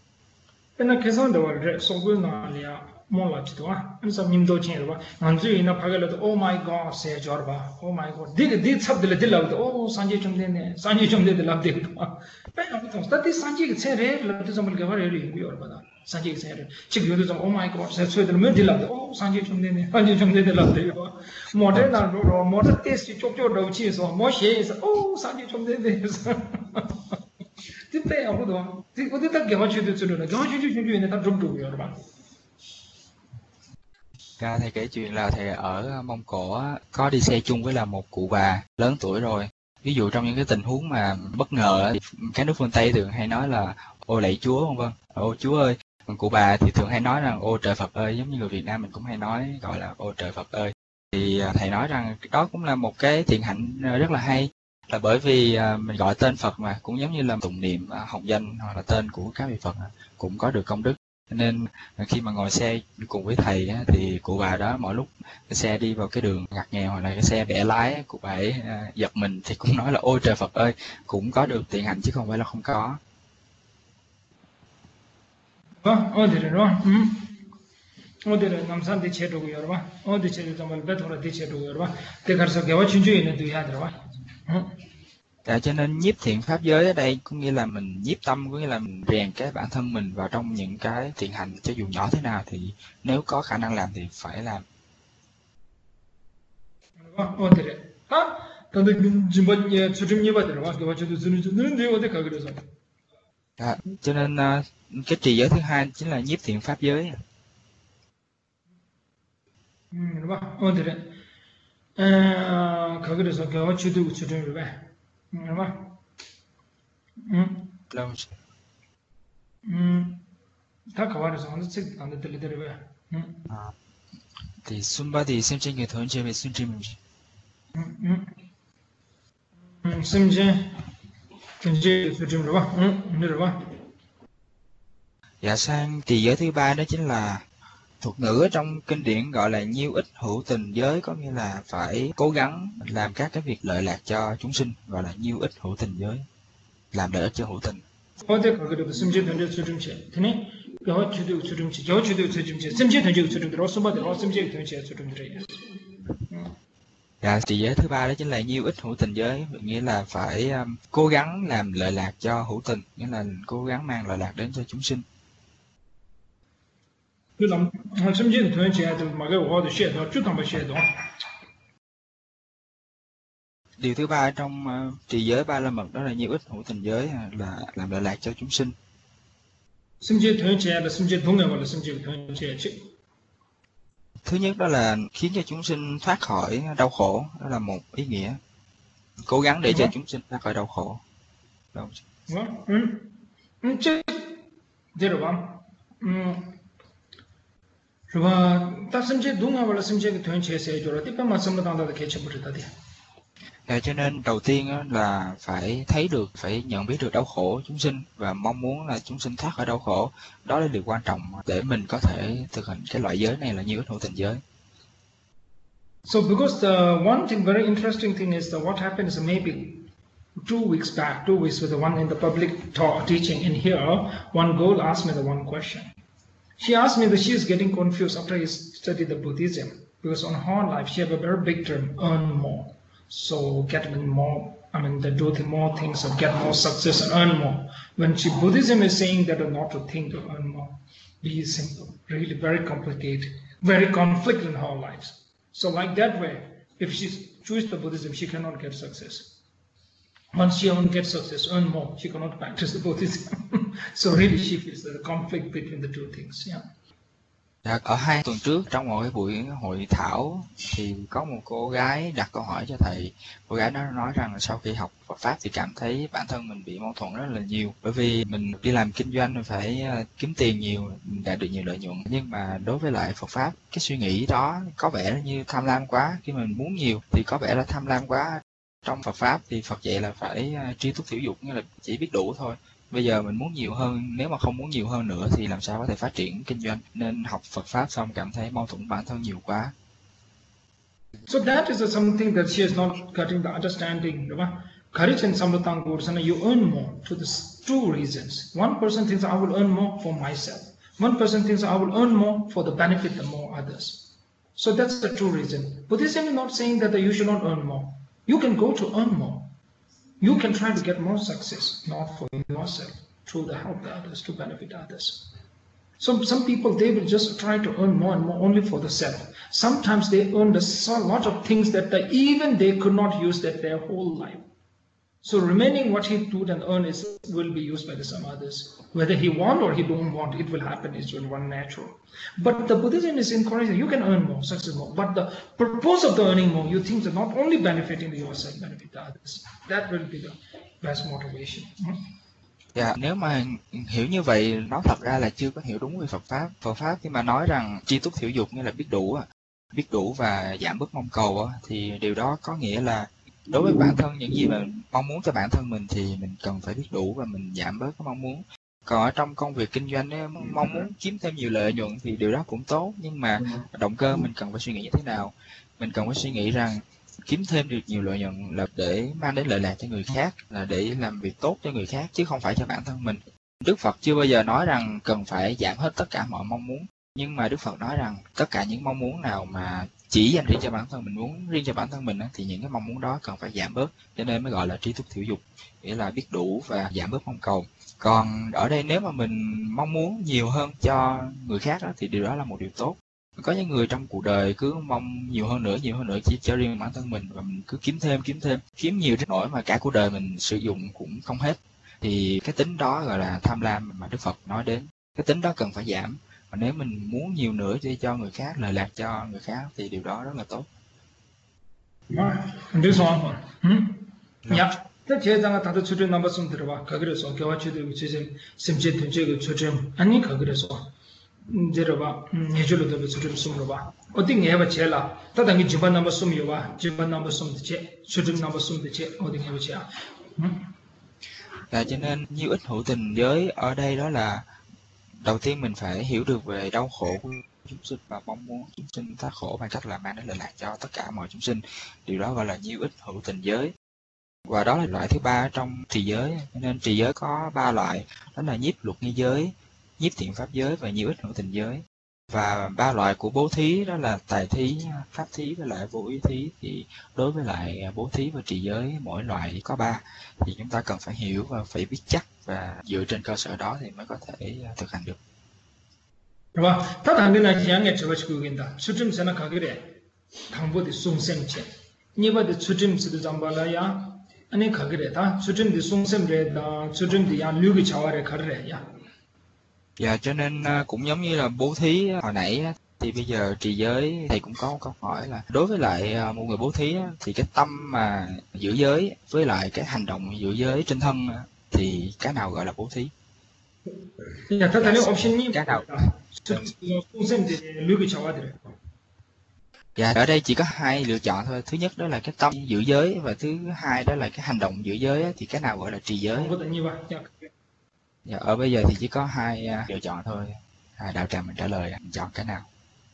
Mola chitwa and some nimdo chenwa nanju ina phagala oh my god say jorba oh my god dig dig sab dil dil oh sanje chumde ne sanje chumde dil ab dig pe ab to stati sanje ke che re la to samul ke var re yu yor bada sanje ke che re chik yu to oh my god say so dil me dil ab oh sanje chumde ne sanje chumde dil ab dig modern na ro modern taste chok chok do chi so mo she oh sanje chumde ne ti pe ab do ti odi ta ge ma chu de chu na ge ma chu chu chu ne ta drum du yor ba. Ra thầy kể chuyện là thầy ở Mông Cổ có đi xe chung với là một cụ bà lớn tuổi rồi. Ví dụ trong những cái tình huống mà bất ngờ thì các nước phương Tây thường hay nói là ô lạy Chúa, vân vân, ô Chúa ơi. Còn cụ bà thì thường hay nói rằng ô trời Phật ơi, giống như người Việt Nam mình cũng hay nói gọi là ô trời Phật ơi. Thì thầy nói rằng đó cũng là một cái thiện hạnh rất là hay, là bởi vì mình gọi tên Phật mà cũng giống như là tụng niệm học danh hoặc là tên của các vị Phật cũng có được công đức. Nên khi mà ngồi xe cùng với thầy á, thì cụ bà đó mỗi lúc cái xe đi vào cái đường ngặt nghèo hoặc là cái xe bẻ lái, cụ bà ấy uh, giật mình thì cũng nói là ôi trời Phật ơi, cũng có được thiện hạnh chứ không phải là không có. Ồ, đi rồi, ừ. Ồ, đi rồi, nằm sang đi chơi đồ rồi, ồ, đi chơi đồ mà biết rồi đi chơi đồ rồi, thì cả số kéo chuyên chuyên này tùy hạt rồi. Dạ, cho nên nhiếp thiện pháp giới ở đây có nghĩa là mình nhiếp tâm, có nghĩa là mình rèn cái bản thân mình vào trong những cái thiện hành cho dù nhỏ thế nào thì nếu có khả năng làm thì phải làm. Dạ, cho nên cái trì giới thứ hai chính là nhiếp thiện pháp giới. Apa? Hmm. Lâu. Hmm. Ta kawari sang nó xích tạm được được vậy. Hmm. À. Thì sumba thì xem trên cái thôn chơi về xuân chim. Hmm. Hmm. Xem trên trên chơi xuân chim rồi. Hmm. Được rồi. Dạ, sang trì giới thứ ba đó chính là thuật ngữ ở trong kinh điển gọi là nhiêu ích hữu tình giới, có nghĩa là phải cố gắng làm các cái việc lợi lạc cho chúng sinh, gọi là nhiêu ích hữu tình giới, làm lợi ích cho hữu tình. Dạ, trì giới thứ ba đó chính là nhiêu ích hữu tình giới, nghĩa là phải um, cố gắng làm lợi lạc cho hữu tình, nghĩa là cố gắng mang lợi lạc đến cho chúng sinh. Điều thứ ba trong uh, trì giới ba la mật đó là nhiêu ích hữu tình giới, là làm lợi lạc cho chúng sinh. Thứ nhất đó là khiến cho chúng sinh thoát khỏi đau khổ, đó là một ý nghĩa. Cố gắng để cho chúng sinh thoát khỏi đau khổ. Đâu? À, cho nên đầu tiên là phải thấy được, phải nhận biết được đau khổ chúng sinh và mong muốn là chúng sinh thoát khỏi đau khổ. Đó là điều quan trọng để mình có thể thực hành cái loại giới này là nhiêu ích hữu tình giới. So because the one thing very interesting thing is that what happened is maybe two weeks back, two weeks with the one in the public talk, teaching in here, one girl asked me the one question. She asked me that she is getting confused after I studied the Buddhism. because on her life she have a very big dream, earn more. So getting more, I mean, the do the more things and get more success and earn more. When she Buddhism is saying that not to think to earn more, be simple, really very complicated, very conflict in her lives. So like that way, if she chooses the Buddhism, she cannot get success. Once she won't get success, earn more, she cannot practice the Buddhism. So really she feels the conflict between the two things. Yeah. Ở hai tuần trước trong một cái buổi hội thảo thì có một cô gái đặt câu hỏi cho thầy. Cô gái đó nói rằng sau khi học Phật Pháp thì cảm thấy bản thân mình bị mâu thuẫn rất là nhiều. Bởi vì mình đi làm kinh doanh mình phải kiếm tiền nhiều, đạt được nhiều lợi nhuận. Nhưng mà đối với lại Phật Pháp, cái suy nghĩ đó có vẻ như tham lam quá. Khi mình muốn nhiều thì có vẻ là tham lam quá. Trong Phật Pháp thì Phật dạy là phải tri túc thiểu dục, nghĩa là chỉ biết đủ thôi. Bây giờ mình muốn nhiều hơn, nếu mà không muốn nhiều hơn nữa thì làm sao có thể phát triển kinh doanh. Nên học Phật Pháp xong cảm thấy mâu thuẫn bản thân nhiều quá. So that is something that she is not getting the understanding. Karichan Samratang Gursana, you earn more to the two reasons. One person thinks I will earn more for myself. One person thinks I will earn more for the benefit of more others. So that's the true reason. Buddhism is not saying that you should not earn more. You can go to earn more. You can try to get more success, not for yourself, through the help of others, to benefit others. So some people, they will just try to earn more and more only for the self. Sometimes they earn a lot of things that they, even they could not use that their whole life. So remaining what he do and earn is will be used by the some others. Whether he want or he don't want, it will happen. It's one natural. But the Buddhism is encouraging you can earn more, success more. But the purpose of the earning more, you think that not only benefiting yourself, benefit the others. That will be the best motivation. Hmm? Dạ, nếu mà hiểu như vậy, nói thật ra là chưa có hiểu đúng về Phật Pháp. Phật Pháp khi mà nói rằng tri túc thiểu dục nghĩa là biết đủ, biết đủ và giảm bớt mong cầu, thì điều đó có nghĩa là đối với bản thân những gì mà mong muốn cho bản thân mình thì mình cần phải biết đủ và mình giảm bớt cái mong muốn. Còn ở trong công việc kinh doanh ấy, mong muốn kiếm thêm nhiều lợi nhuận thì điều đó cũng tốt, nhưng mà động cơ mình cần phải suy nghĩ như thế nào. Mình cần phải suy nghĩ rằng kiếm thêm được nhiều lợi nhuận là để mang đến lợi lạc cho người khác, là để làm việc tốt cho người khác chứ không phải cho bản thân mình. Đức Phật chưa bao giờ nói rằng cần phải giảm hết tất cả mọi mong muốn, nhưng mà Đức Phật nói rằng tất cả những mong muốn nào mà chỉ dành riêng cho bản thân mình, muốn riêng cho bản thân mình thì những cái mong muốn đó cần phải giảm bớt, cho nên mới gọi là tri túc thiểu dục, nghĩa là biết đủ và giảm bớt mong cầu. Còn ở đây nếu mà mình mong muốn nhiều hơn cho người khác đó, thì điều đó là một điều tốt. Có những người trong cuộc đời cứ mong nhiều hơn nữa, nhiều hơn nữa chỉ cho riêng bản thân mình, và mình cứ kiếm thêm, kiếm thêm, kiếm nhiều đến nỗi mà cả cuộc đời mình sử dụng cũng không hết. Thì cái tính đó gọi là tham lam mà Đức Phật nói đến. Cái tính đó cần phải giảm. Và nếu mình muốn nhiều nữa để cho người khác, lợi lạc cho người khác thì điều đó rất là tốt. This one. Hmm? Yeah. 그 제자가 다들 주제 넘버선 들어봐. 거기서 교화치도 주제 심지 된제가 주제 아니 거기서 들어봐. 예절로도 주제 숨으로 봐. 어디 해봐 제라. 다당이 집안 넘버 숨이요 봐. 집안 넘버 숨 대체 주제 넘버 숨 대체 어디 해봐 제야. Và cho nên nhiêu ít hữu tình giới ở đây đó là đầu tiên mình phải hiểu được về đau khổ của chúng sinh và mong muốn chúng sinh thoát khổ bằng cách là mang đến lợi lạc cho tất cả mọi chúng sinh. Điều đó gọi là nhiêu ít hữu tình giới. Và đó là loại thứ ba trong trì giới. Cho nên trì giới có ba loại, đó là nhiếp luật nghi giới, nhiếp thiện pháp giới và nhiêu ít hữu tình giới. Và ba loại của bố thí đó là tài thí, pháp thí với lại vô ý thí. Thì đối với lại bố thí và trì giới mỗi loại có ba, thì chúng ta cần phải hiểu và phải biết chắc, và dựa trên cơ sở đó thì mới có thể thực hành được. Đúng không? Tất cả những cái này chúng ta chỉ cần đó. Xuất trình sẽ là cái gì? Thằng bố thì sung xem chứ. Như vậy thì xuất trình sẽ được làm bao nhiêu? Anh ấy cái gì đó? Xuất trình thì sung xem rồi đó. Xuất trình thì anh lưu cái cháo rồi cái gì đó. Dạ, cho nên cũng giống như là bố thí hồi nãy, thì bây giờ trì giới thầy cũng có một câu hỏi là đối với lại một người bố thí thì cái tâm mà giữ giới với lại cái hành động giữ giới trên thân thì cái nào gọi là bố thí? Dạ, tất cả những option cái nào? Sung xem thì lưu cái cháo rồi. Dạ, ở đây chỉ có hai lựa chọn thôi. Thứ nhất đó là cái tâm giữ giới, và thứ hai đó là cái hành động giữ giới, thì cái nào gọi là trì giới? Dạ, ở bây giờ thì chỉ có hai uh, lựa chọn thôi. À, đạo tràng mình trả lời, mình chọn cái nào?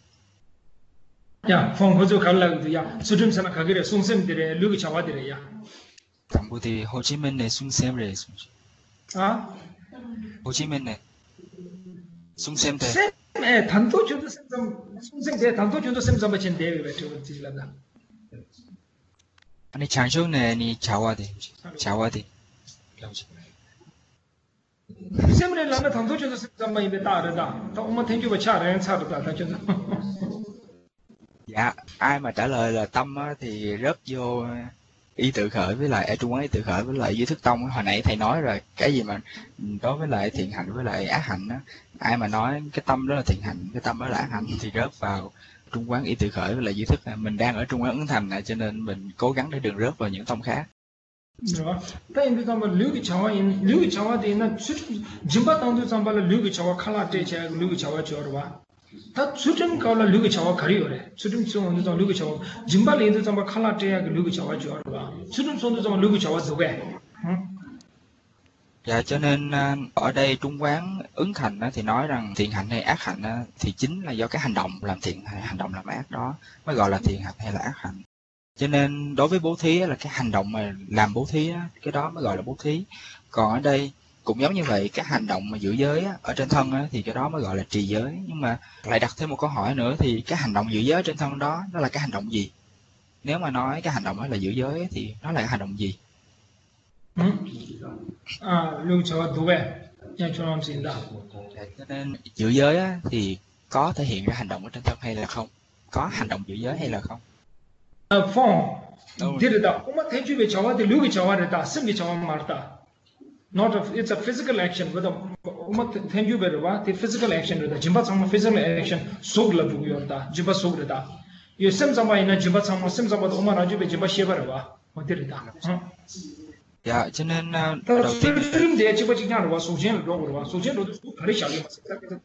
Dạ, phong hồ khảo là gì ạ? Xuất trình sana khagire sung xem dire lưu cái cháo dire ya. Thằng bố thì Hồ Chí Minh này sung xem rồi. À? Hồ Chí Minh này. Sung xem thế. Sem 에 단도 준도 셈점 송생대 단도 준도 셈점 버친 대비 배트 지라다. 아니 장쇼네 자와디 자와디. 셈을 라면 단도 준도 셈점 입에 따르다. 또 엄마 땡큐 버차 ren 차르다 다 준도. Dạ, ai mà trả lời là tâm á, thì rớt vô ý tự khởi với lại ở Trung Quốc ý tự khởi với lại duy thức tông á. Hồi nãy thầy nói rồi, cái gì mà đối với lại thiện hạnh với lại ác hạnh á, ai mà nói cái tâm đó là thiện hạnh, cái tâm đó là ác hạnh thì rớt vào Trung Quán ý tự khởi với lại duy thức. Mình đang ở Trung Quán ứng thành này, cho nên mình cố gắng để đừng rớt vào những tông khác. Rồi, tại vì sao mà lưu cái cháu in lưu cái cháu thì nó xuất jimba tông tu samba là lưu cái cháu khá là tệ chứ lưu cái cháu cho rồi. 다 수준 가라 류기 차와 가리요래 수준 좀 좀 류기 차와 짐발리도 좀 칼라테야 그 류기 차와 줘라 수준 손도 좀 류기 차와 줘게 Dạ, cho nên ở đây Trung Quán ứng thành thì nói rằng thiện hạnh hay ác hạnh thì chính là do cái hành động làm thiện hay hành động làm ác đó mới gọi là thiện hạnh hay là ác hạnh. Cho nên đối với bố thí là cái hành động mà làm bố thí cái đó mới gọi là bố thí. Còn ở đây cũng giống như vậy, cái hành động mà giữ giới á, ở trên thân á, thì cái đó mới gọi là trì giới. Nhưng mà lại đặt thêm một câu hỏi nữa, thì cái hành động giữ giới trên thân đó nó là cái hành động gì? Nếu mà nói cái hành động đó là giữ giới á, thì nó là cái hành động gì? À, lưu cho đủ về, nhà cho làm gì đó. Cho nên giữ giới á, thì có thể hiện ra hành động ở trên thân hay là không? Có hành động giữ giới hay là không? À, phong, đi được đó. Ông mà thấy chuyện về cháu thì lưu cái cháu được đó, xem cái cháu mà được. Not a, it's a physical action with a thank you very much the physical action with the jimba sama physical action sog la du yorda jimba sog reda you sem sama ina jimba sama sem sama to umar aju be jimba sheba ra wa reda dạ cho nên uh, đầu tiên film de jimba jing ra wa so jen lo wa so jen lo su khari sha le ma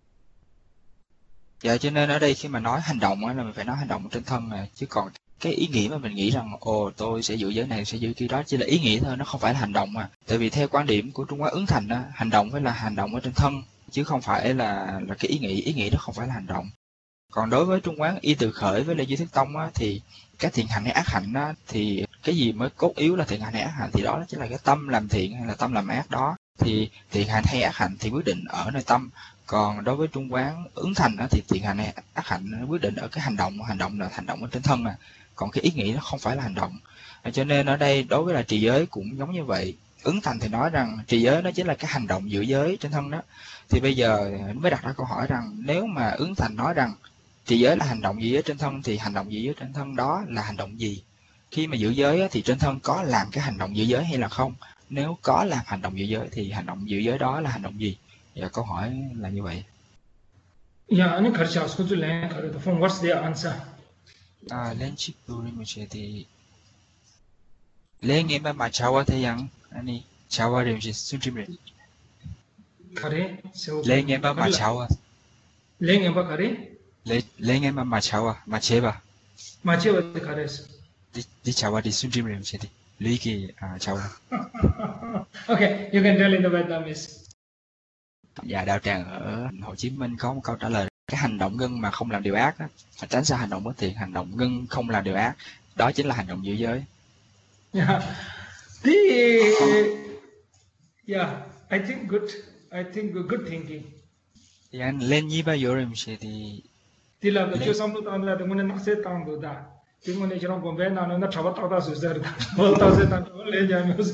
dạ cho nên ở đây khi mà nói hành động á là mình phải nói hành động trên thân này, chứ còn cái ý nghĩa mà mình nghĩ rằng ồ tôi sẽ giữ giới này sẽ giữ kia đó chỉ là ý nghĩa thôi, nó không phải là hành động mà. Tại vì theo quan điểm của Trung Quốc ứng thành á, hành động phải là hành động ở trên thân chứ không phải là là cái ý nghĩ, ý nghĩ đó không phải là hành động. Còn đối với Trung Quán y từ khởi với lại duy thức tông á, thì các thiện hạnh hay ác hạnh á, thì cái gì mới cốt yếu là thiện hạnh hay ác hạnh, thì đó chính là cái tâm làm thiện hay là tâm làm ác đó. Thì thiện hạnh hay ác hạnh thì quyết định ở nơi tâm. Còn đối với Trung Quán ứng thành á, thì thiện hạnh hay ác hạnh nó quyết định ở cái hành động, hành động là hành động ở trên thân à. Còn cái ý nghĩ nó không phải là hành động. Cho nên ở đây đối với là trì giới cũng giống như vậy. Ứng thành thì nói rằng trì giới nó chính là cái hành động giữ giới trên thân đó. Thì bây giờ mới đặt ra câu hỏi rằng nếu mà ứng thành nói rằng trì giới là hành động giữ giới trên thân thì hành động giữ giới trên thân đó là hành động gì? Khi mà giữ giới thì trên thân có làm cái hành động giữ giới hay là không? Nếu có làm hành động giữ giới thì hành động giữ giới đó là hành động gì? Và câu hỏi là như vậy. Yeah, anh khởi chào số tu lên khởi the phone what's the answer? À, lên chip tôi một chuyện thì lên nghe mà cháu thấy rằng anh cháu đều chỉ suy tìm rồi. Khởi lên nghe mà cháu lên nghe mà khởi lên lên nghe mà cháu à mà chế ba mà chế ba thì khởi đi đi cháu đi suy tìm rồi một chuyện đi lý kỳ à cháu. Okay, you can tell in the Vietnamese. Dạ, đạo tràng ở Hồ Chí Minh có một câu trả lời: cái hành động ngưng mà không làm điều ác đó, phải tránh xa hành động bất thiện. Hành động ngưng không làm điều ác, đó chính là hành động giữ giới. Yeah, the yeah, I think good, I think good thinking. Thì anh lên như bao giờ rồi mình thì thì là cái chuyện xong lúc đó là mình nó sẽ tăng được đó. Thì mình chỉ nói về nó nó tháo tao ta sửa rồi đó. Vô tao sẽ tăng lên nhà mình.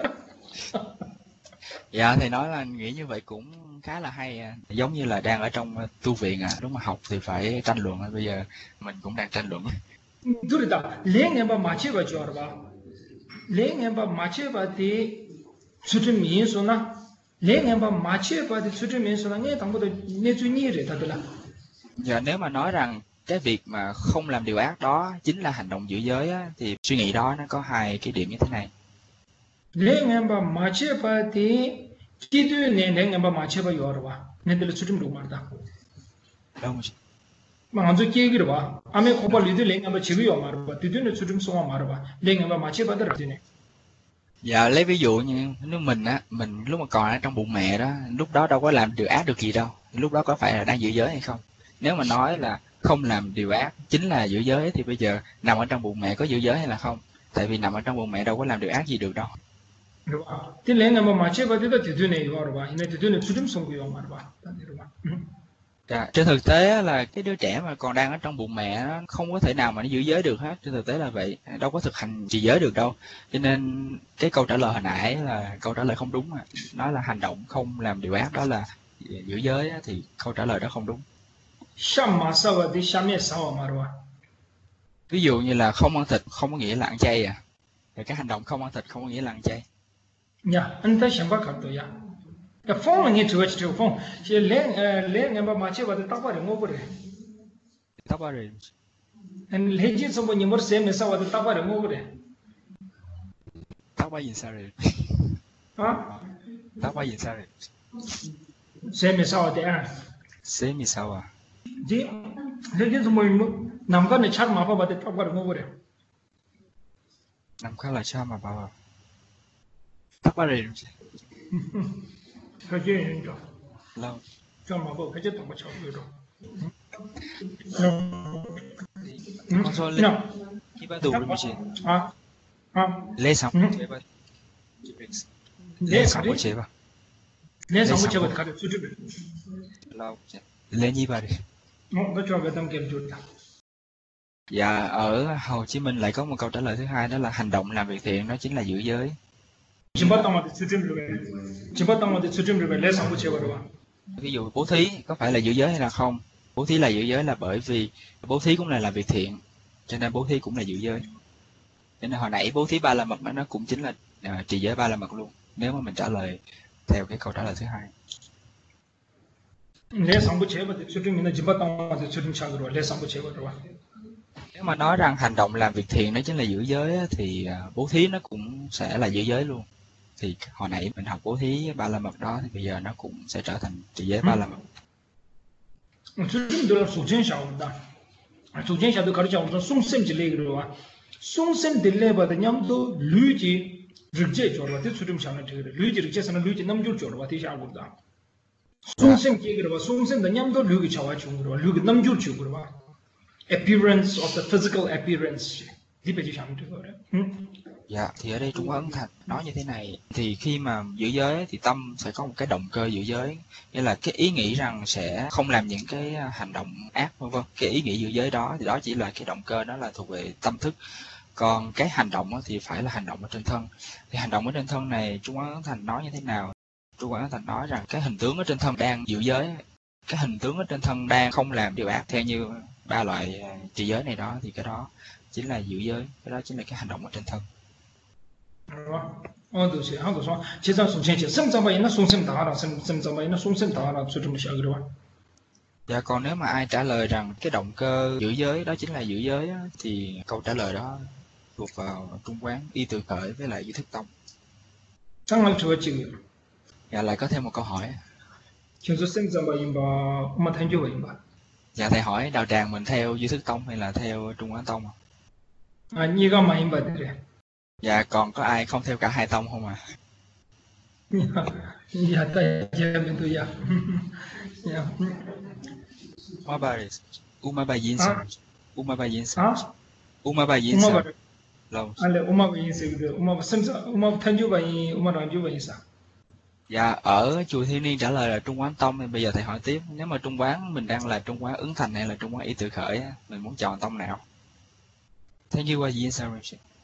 Dạ, thầy nói là anh nghĩ như vậy cũng khá là hay, giống như là đang ở trong tu viện à, đúng mà học thì phải tranh luận, bây giờ mình cũng đang tranh luận. Đúng rồi, lên em bảo mà chơi vào chỗ đó, lên em bảo mà chơi vào thì xuất hiện miễn số na, lên em bảo mà chơi vào thì xuất hiện miễn số na, nghe thằng bố tôi nghe suy nghĩ rồi, thật là. Dạ, nếu mà nói rằng cái việc mà không làm điều ác đó chính là hành động giữ giới á, thì suy nghĩ đó nó có hai cái điểm như thế này. lên em bảo mà chơi vào thì khi tôi nên lên em bảo mà chơi vào chỗ đó, nên tôi xuất hiện đúng mà đó. Đâu mà 먼저 얘기를 봐. 아메 코바 리드 랭 아마 지구요 말어 봐. 뒤뒤는 수좀 송아 말어 봐. 랭 아마 마치 받으라 되네. Dạ, lấy ví dụ như nếu mình á, mình lúc mà còn ở trong bụng mẹ đó, lúc đó đâu có làm điều ác được gì đâu. Lúc đó có phải là đang giữ giới hay không? Nếu mà nói là không làm điều ác chính là giữ giới thì bây giờ nằm ở trong bụng mẹ có giữ giới hay là không? Tại vì nằm ở trong bụng mẹ đâu có làm điều ác gì được đâu. 그봐. 딜레나 뭐 마치 바디다 뒤드네 요르바. 이네 뒤드네 수림 송구 요 말바. 단디로바. Dạ, trên thực tế á, là cái đứa trẻ mà còn đang ở trong bụng mẹ nó không có thể nào mà nó giữ giới được hết, trên thực tế là vậy, đâu có thực hành trì giới được đâu. Cho nên cái câu trả lời hồi nãy là câu trả lời không đúng, à. Nó là hành động không làm điều ác, đó là giữ giới á, thì câu trả lời đó không đúng. 샴마사와디 샴에 사와 말와. Ví dụ như là không ăn thịt không có nghĩa là ăn chay à. Thì cái hành động không ăn thịt không có nghĩa là ăn chay. 야, 안타 샴바 카토야. 야, 폰은 이 저거 저 폰. 제 레레 냠바 마치 바디 딱바리 뭐버래. Tóc ba rồi. 안 레지 sombo 니머 세메 사와디 딱바리 뭐버래. Tóc ba gì sao rồi? 아? Tóc ba gì sao rồi? 세메 사와디 아. Xế mi sao à? 지 레지 sombo 남간에 차 마파 바디 딱바리 뭐버래. Nằm khá là sao mà bảo à? Tóc ba rồi. 그게 인죠. Lâu. 저 마파 그게 또 뭐 쳐요. Con số lên. Khi ba đủ rồi mới chị. 아. 아. Lê xong 음. chế ba. 내 Lê xong 가리 chế ba. 내 상부 제가 가리 수줍을. Lâu. Lê nhi ba đi. 어, 너 저거 담게 좋다. Dạ, ở Hồ Chí Minh lại có một câu trả lời thứ hai, đó là hành động làm việc thiện đó chính là giữ giới. 짐바땅한테 수줍을 왜? 짐바땅한테 수줍을 왜? 내 상부 제가 봐. Ví dụ bố thí có phải là giữ giới hay là không? Bố thí là giữ giới là bởi vì bố thí cũng là làm việc thiện, cho nên bố thí cũng là giữ giới. Cho nên hồi nãy bố thí ba la mật nó cũng chính là uh, trì giới ba la mật luôn, nếu mà mình trả lời theo cái câu trả lời thứ hai. 내 상부 제가 수줍이나 짐바땅한테 수줍 차그로 내 상부 제가 봐. Nếu mà nói rằng hành động làm việc thiện đó chính là giữ giới á, thì uh, bố thí nó cũng sẽ là giữ giới luôn. Thì hồi nãy mình học bố thí ba la mật đó thì bây giờ nó cũng sẽ trở thành trì giới ba la mật. 수줍들은 수진샤온다. 수진샤도 가르쳐 우선 송샘질레기로 와. 송샘들레바다 냠도 류지 르제 줘라데 수줍 샤는 되게 류지 르제서는 류지 남줄 줘라 대샤고다. 송샘 기기로 와. 송샘다 냠도 류기 차와 중으로 류기 남줄 주고 와. Appearance of the physical appearance. 디베지 샤는 되게 그래. 응? Dạ, thì ở đây Trung Ấn Thành nói như thế này, thì khi mà giữ giới thì tâm sẽ có một cái động cơ giữ giới, nghĩa là cái ý nghĩ rằng sẽ không làm những cái hành động ác vân vân. Cái ý nghĩ giữ giới đó thì đó chỉ là cái động cơ, đó là thuộc về tâm thức. Còn cái hành động thì phải là hành động ở trên thân. Thì hành động ở trên thân này Trung Ấn Thành nói như thế nào? Trung Ấn Thành nói rằng cái hình tướng ở trên thân đang giữ giới, cái hình tướng ở trên thân đang không làm điều ác theo như ba loại trì giới này đó, thì cái đó chính là giữ giới, cái đó chính là cái hành động ở trên thân. 어, 도시 한국서 제자 송생체 성자바이나 송생다라 성자바이나 송생다라 수좀 시작으로. Dạ, còn nếu mà ai trả lời rằng cái động cơ giữ giới đó chính là giữ giới á, thì câu trả lời đó thuộc vào Trung Quán Y Từ Khởi với lại Duy Thức Tông. 장말 좋았지. Dạ, lại có thêm một câu hỏi. 현재 성자바인바 엄마 탄교바인바. Dạ, thầy hỏi đạo tràng mình theo Duy Thức Tông hay là theo Trung Quán Tông? 아, 네가 많이 받으래. Dạ, còn có ai không theo cả hai tông không à? 야, 다 얘기하면 야. 야. Umabaris, Umabayin sao? Umabayin sao? 아? Umabayin sao? 엄마가 Lâu. 알레 엄마가 인생이들 엄마 성자 엄마 탄교바이 엄마 안교바이 사. Dạ, ở chùa Thiên Niên trả lời là Trung Quán Tông, thì bây giờ thầy hỏi tiếp, nếu mà Trung Quán mình đang là Trung Quán Ứng Thành hay là Trung Quán Y Từ Khởi á, mình muốn chọn tông nào? Thank you, Wayin sao?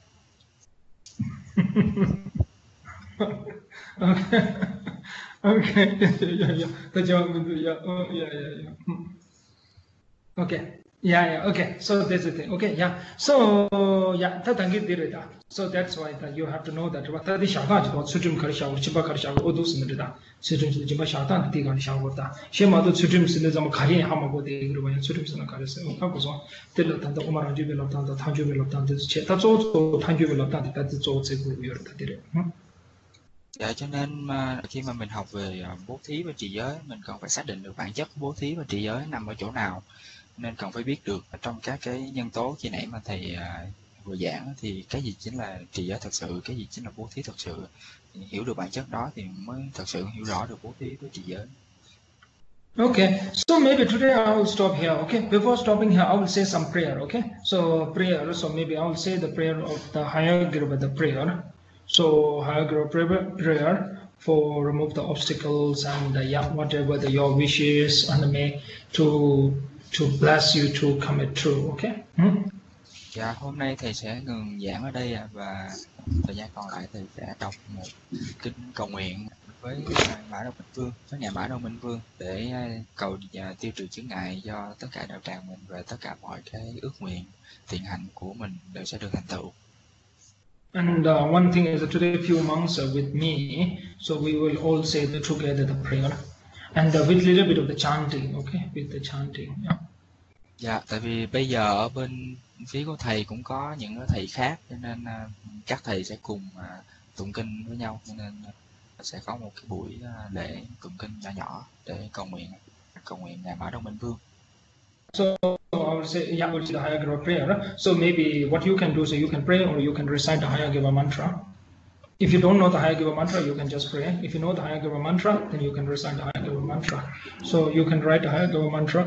Okay. Okay. Yeah, yeah. The German, yeah. Oh, yeah, yeah, yeah. Okay. Yeah, yeah. Okay. So that's the thing. Okay. Yeah. So yeah, that thing is there. So that's why that you have to know that. But that is shaka. Just sujum kari shaka, chiba kari shaka. Odo sinde da. Sujum sinde chiba shaka. That thing kari shaka borda. Shema do sujum sinde zama kari hama bode. Igro bayan sujum sinde kari se. Kako so. Telo tanda umar anju belo tanda tanju belo tanda. Che. Ta zo zo tanju belo tanda. Ta zo zo go yor ta dire. Dạ, cho nên mà khi mà mình học về bố thí và trì giới, mình cần phải xác định được bản chất của bố thí và trì giới nằm ở chỗ nào, nên cần phải biết được trong các cái nhân tố khi nãy mà thầy vừa giảng thì cái gì chính là trì giới thật sự, cái gì chính là bố thí thật sự. Hiểu được bản chất đó thì mới thật sự hiểu rõ được bố thí với trì giới. Okay, so maybe today I will stop here. Okay, before stopping here, I will say some prayer. Okay, so prayer. So maybe I will say the prayer of the higher group of the prayer. So Hayagura prayer for remove the obstacles and uh, yeah, whatever the, your wishes and may to to bless you to come it true. Okay. Hmm? Dạ, hôm nay thầy sẽ ngừng giảng ở đây ạ, và thời gian còn lại thầy sẽ đọc một kinh cầu nguyện với à, Mã Đầu Minh Vương, với nhà Mã Đầu Minh Vương để à, cầu à, tiêu trừ chướng ngại cho tất cả đạo tràng mình và tất cả mọi cái ước nguyện thiện hạnh của mình đều sẽ được thành tựu. And uh, one thing is that today few monks are with me, so we will all say the together the prayer, and uh, with little bit of the chanting, okay, with the chanting. Yeah. Dạ, tại vì bây giờ ở bên phía của thầy cũng có những cái thầy khác, cho nên à, các thầy sẽ cùng à, tụng kinh với nhau, cho nên à, sẽ có một cái buổi à, lễ tụng kinh nhỏ nhỏ để cầu nguyện cầu nguyện nhà Mã Đầu Minh Vương. So I will say, yeah, we'll say the Hayagriva prayer. So maybe what you can do is you can pray or you can recite the Hayagriva mantra. If you don't know the Hayagriva mantra, you can just pray. If you know the Hayagriva mantra, then you can recite the Hayagriva mantra. So you can write the Hayagriva mantra.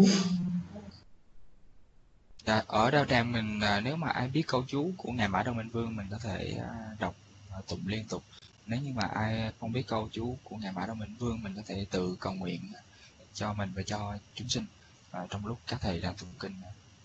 Dạ, ở đạo tràng mình à, nếu mà ai biết câu chú của ngài Mã Đầu Minh Vương mình có thể à, đọc à, tụng liên tục. Nếu như mà ai không biết câu chú của ngài Mã Đầu Minh Vương mình có thể tự cầu nguyện cho mình và cho chúng sinh à, trong lúc các thầy đang tụng kinh.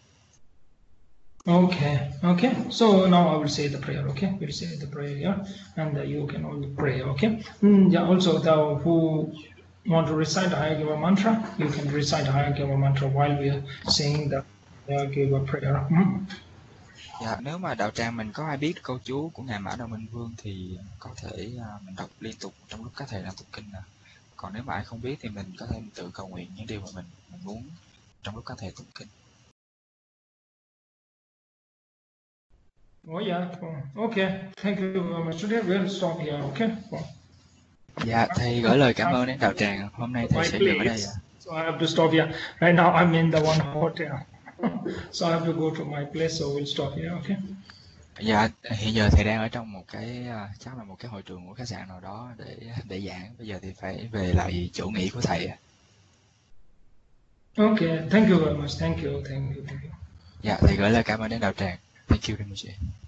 Okay, okay. So now I will say the prayer. Okay, we'll say the prayer here, and uh, you can all pray. Okay. Mm, yeah. Also, thou who want to recite the Hayagriva mantra, you can recite the Hayagriva mantra while we are saying the Hayagriva prayer. Mm. Dạ, nếu mà đạo tràng mình có ai biết câu chú của ngài Mã Đầu Minh Vương thì có thể à, mình đọc liên tục trong lúc các thầy đang tụng kinh. À. Còn nếu mà ai không biết thì mình có thể tự cầu nguyện những điều mà mình mình muốn trong lúc các thầy tụng kinh. Oh yeah. Okay. Thank you very much. Today we'll stop here. Okay. Dạ, thầy gửi lời cảm ơn đến đạo tràng. Hôm nay thầy My sẽ dừng ở đây. place. ạ. So I have to stop here. Right now I'm in the one hotel. So I have to go to my place. So we'll stop here. Okay. Dạ, hiện giờ thầy đang ở trong một cái à, chắc là một cái hội trường của khách sạn nào đó để để giảng. Bây giờ thì phải về lại chỗ nghỉ của thầy. ạ. Okay. Thank you very much. Thank you. Thank you. Thank you. Dạ, thầy gửi lời cảm ơn đến đạo tràng. Thank you very much.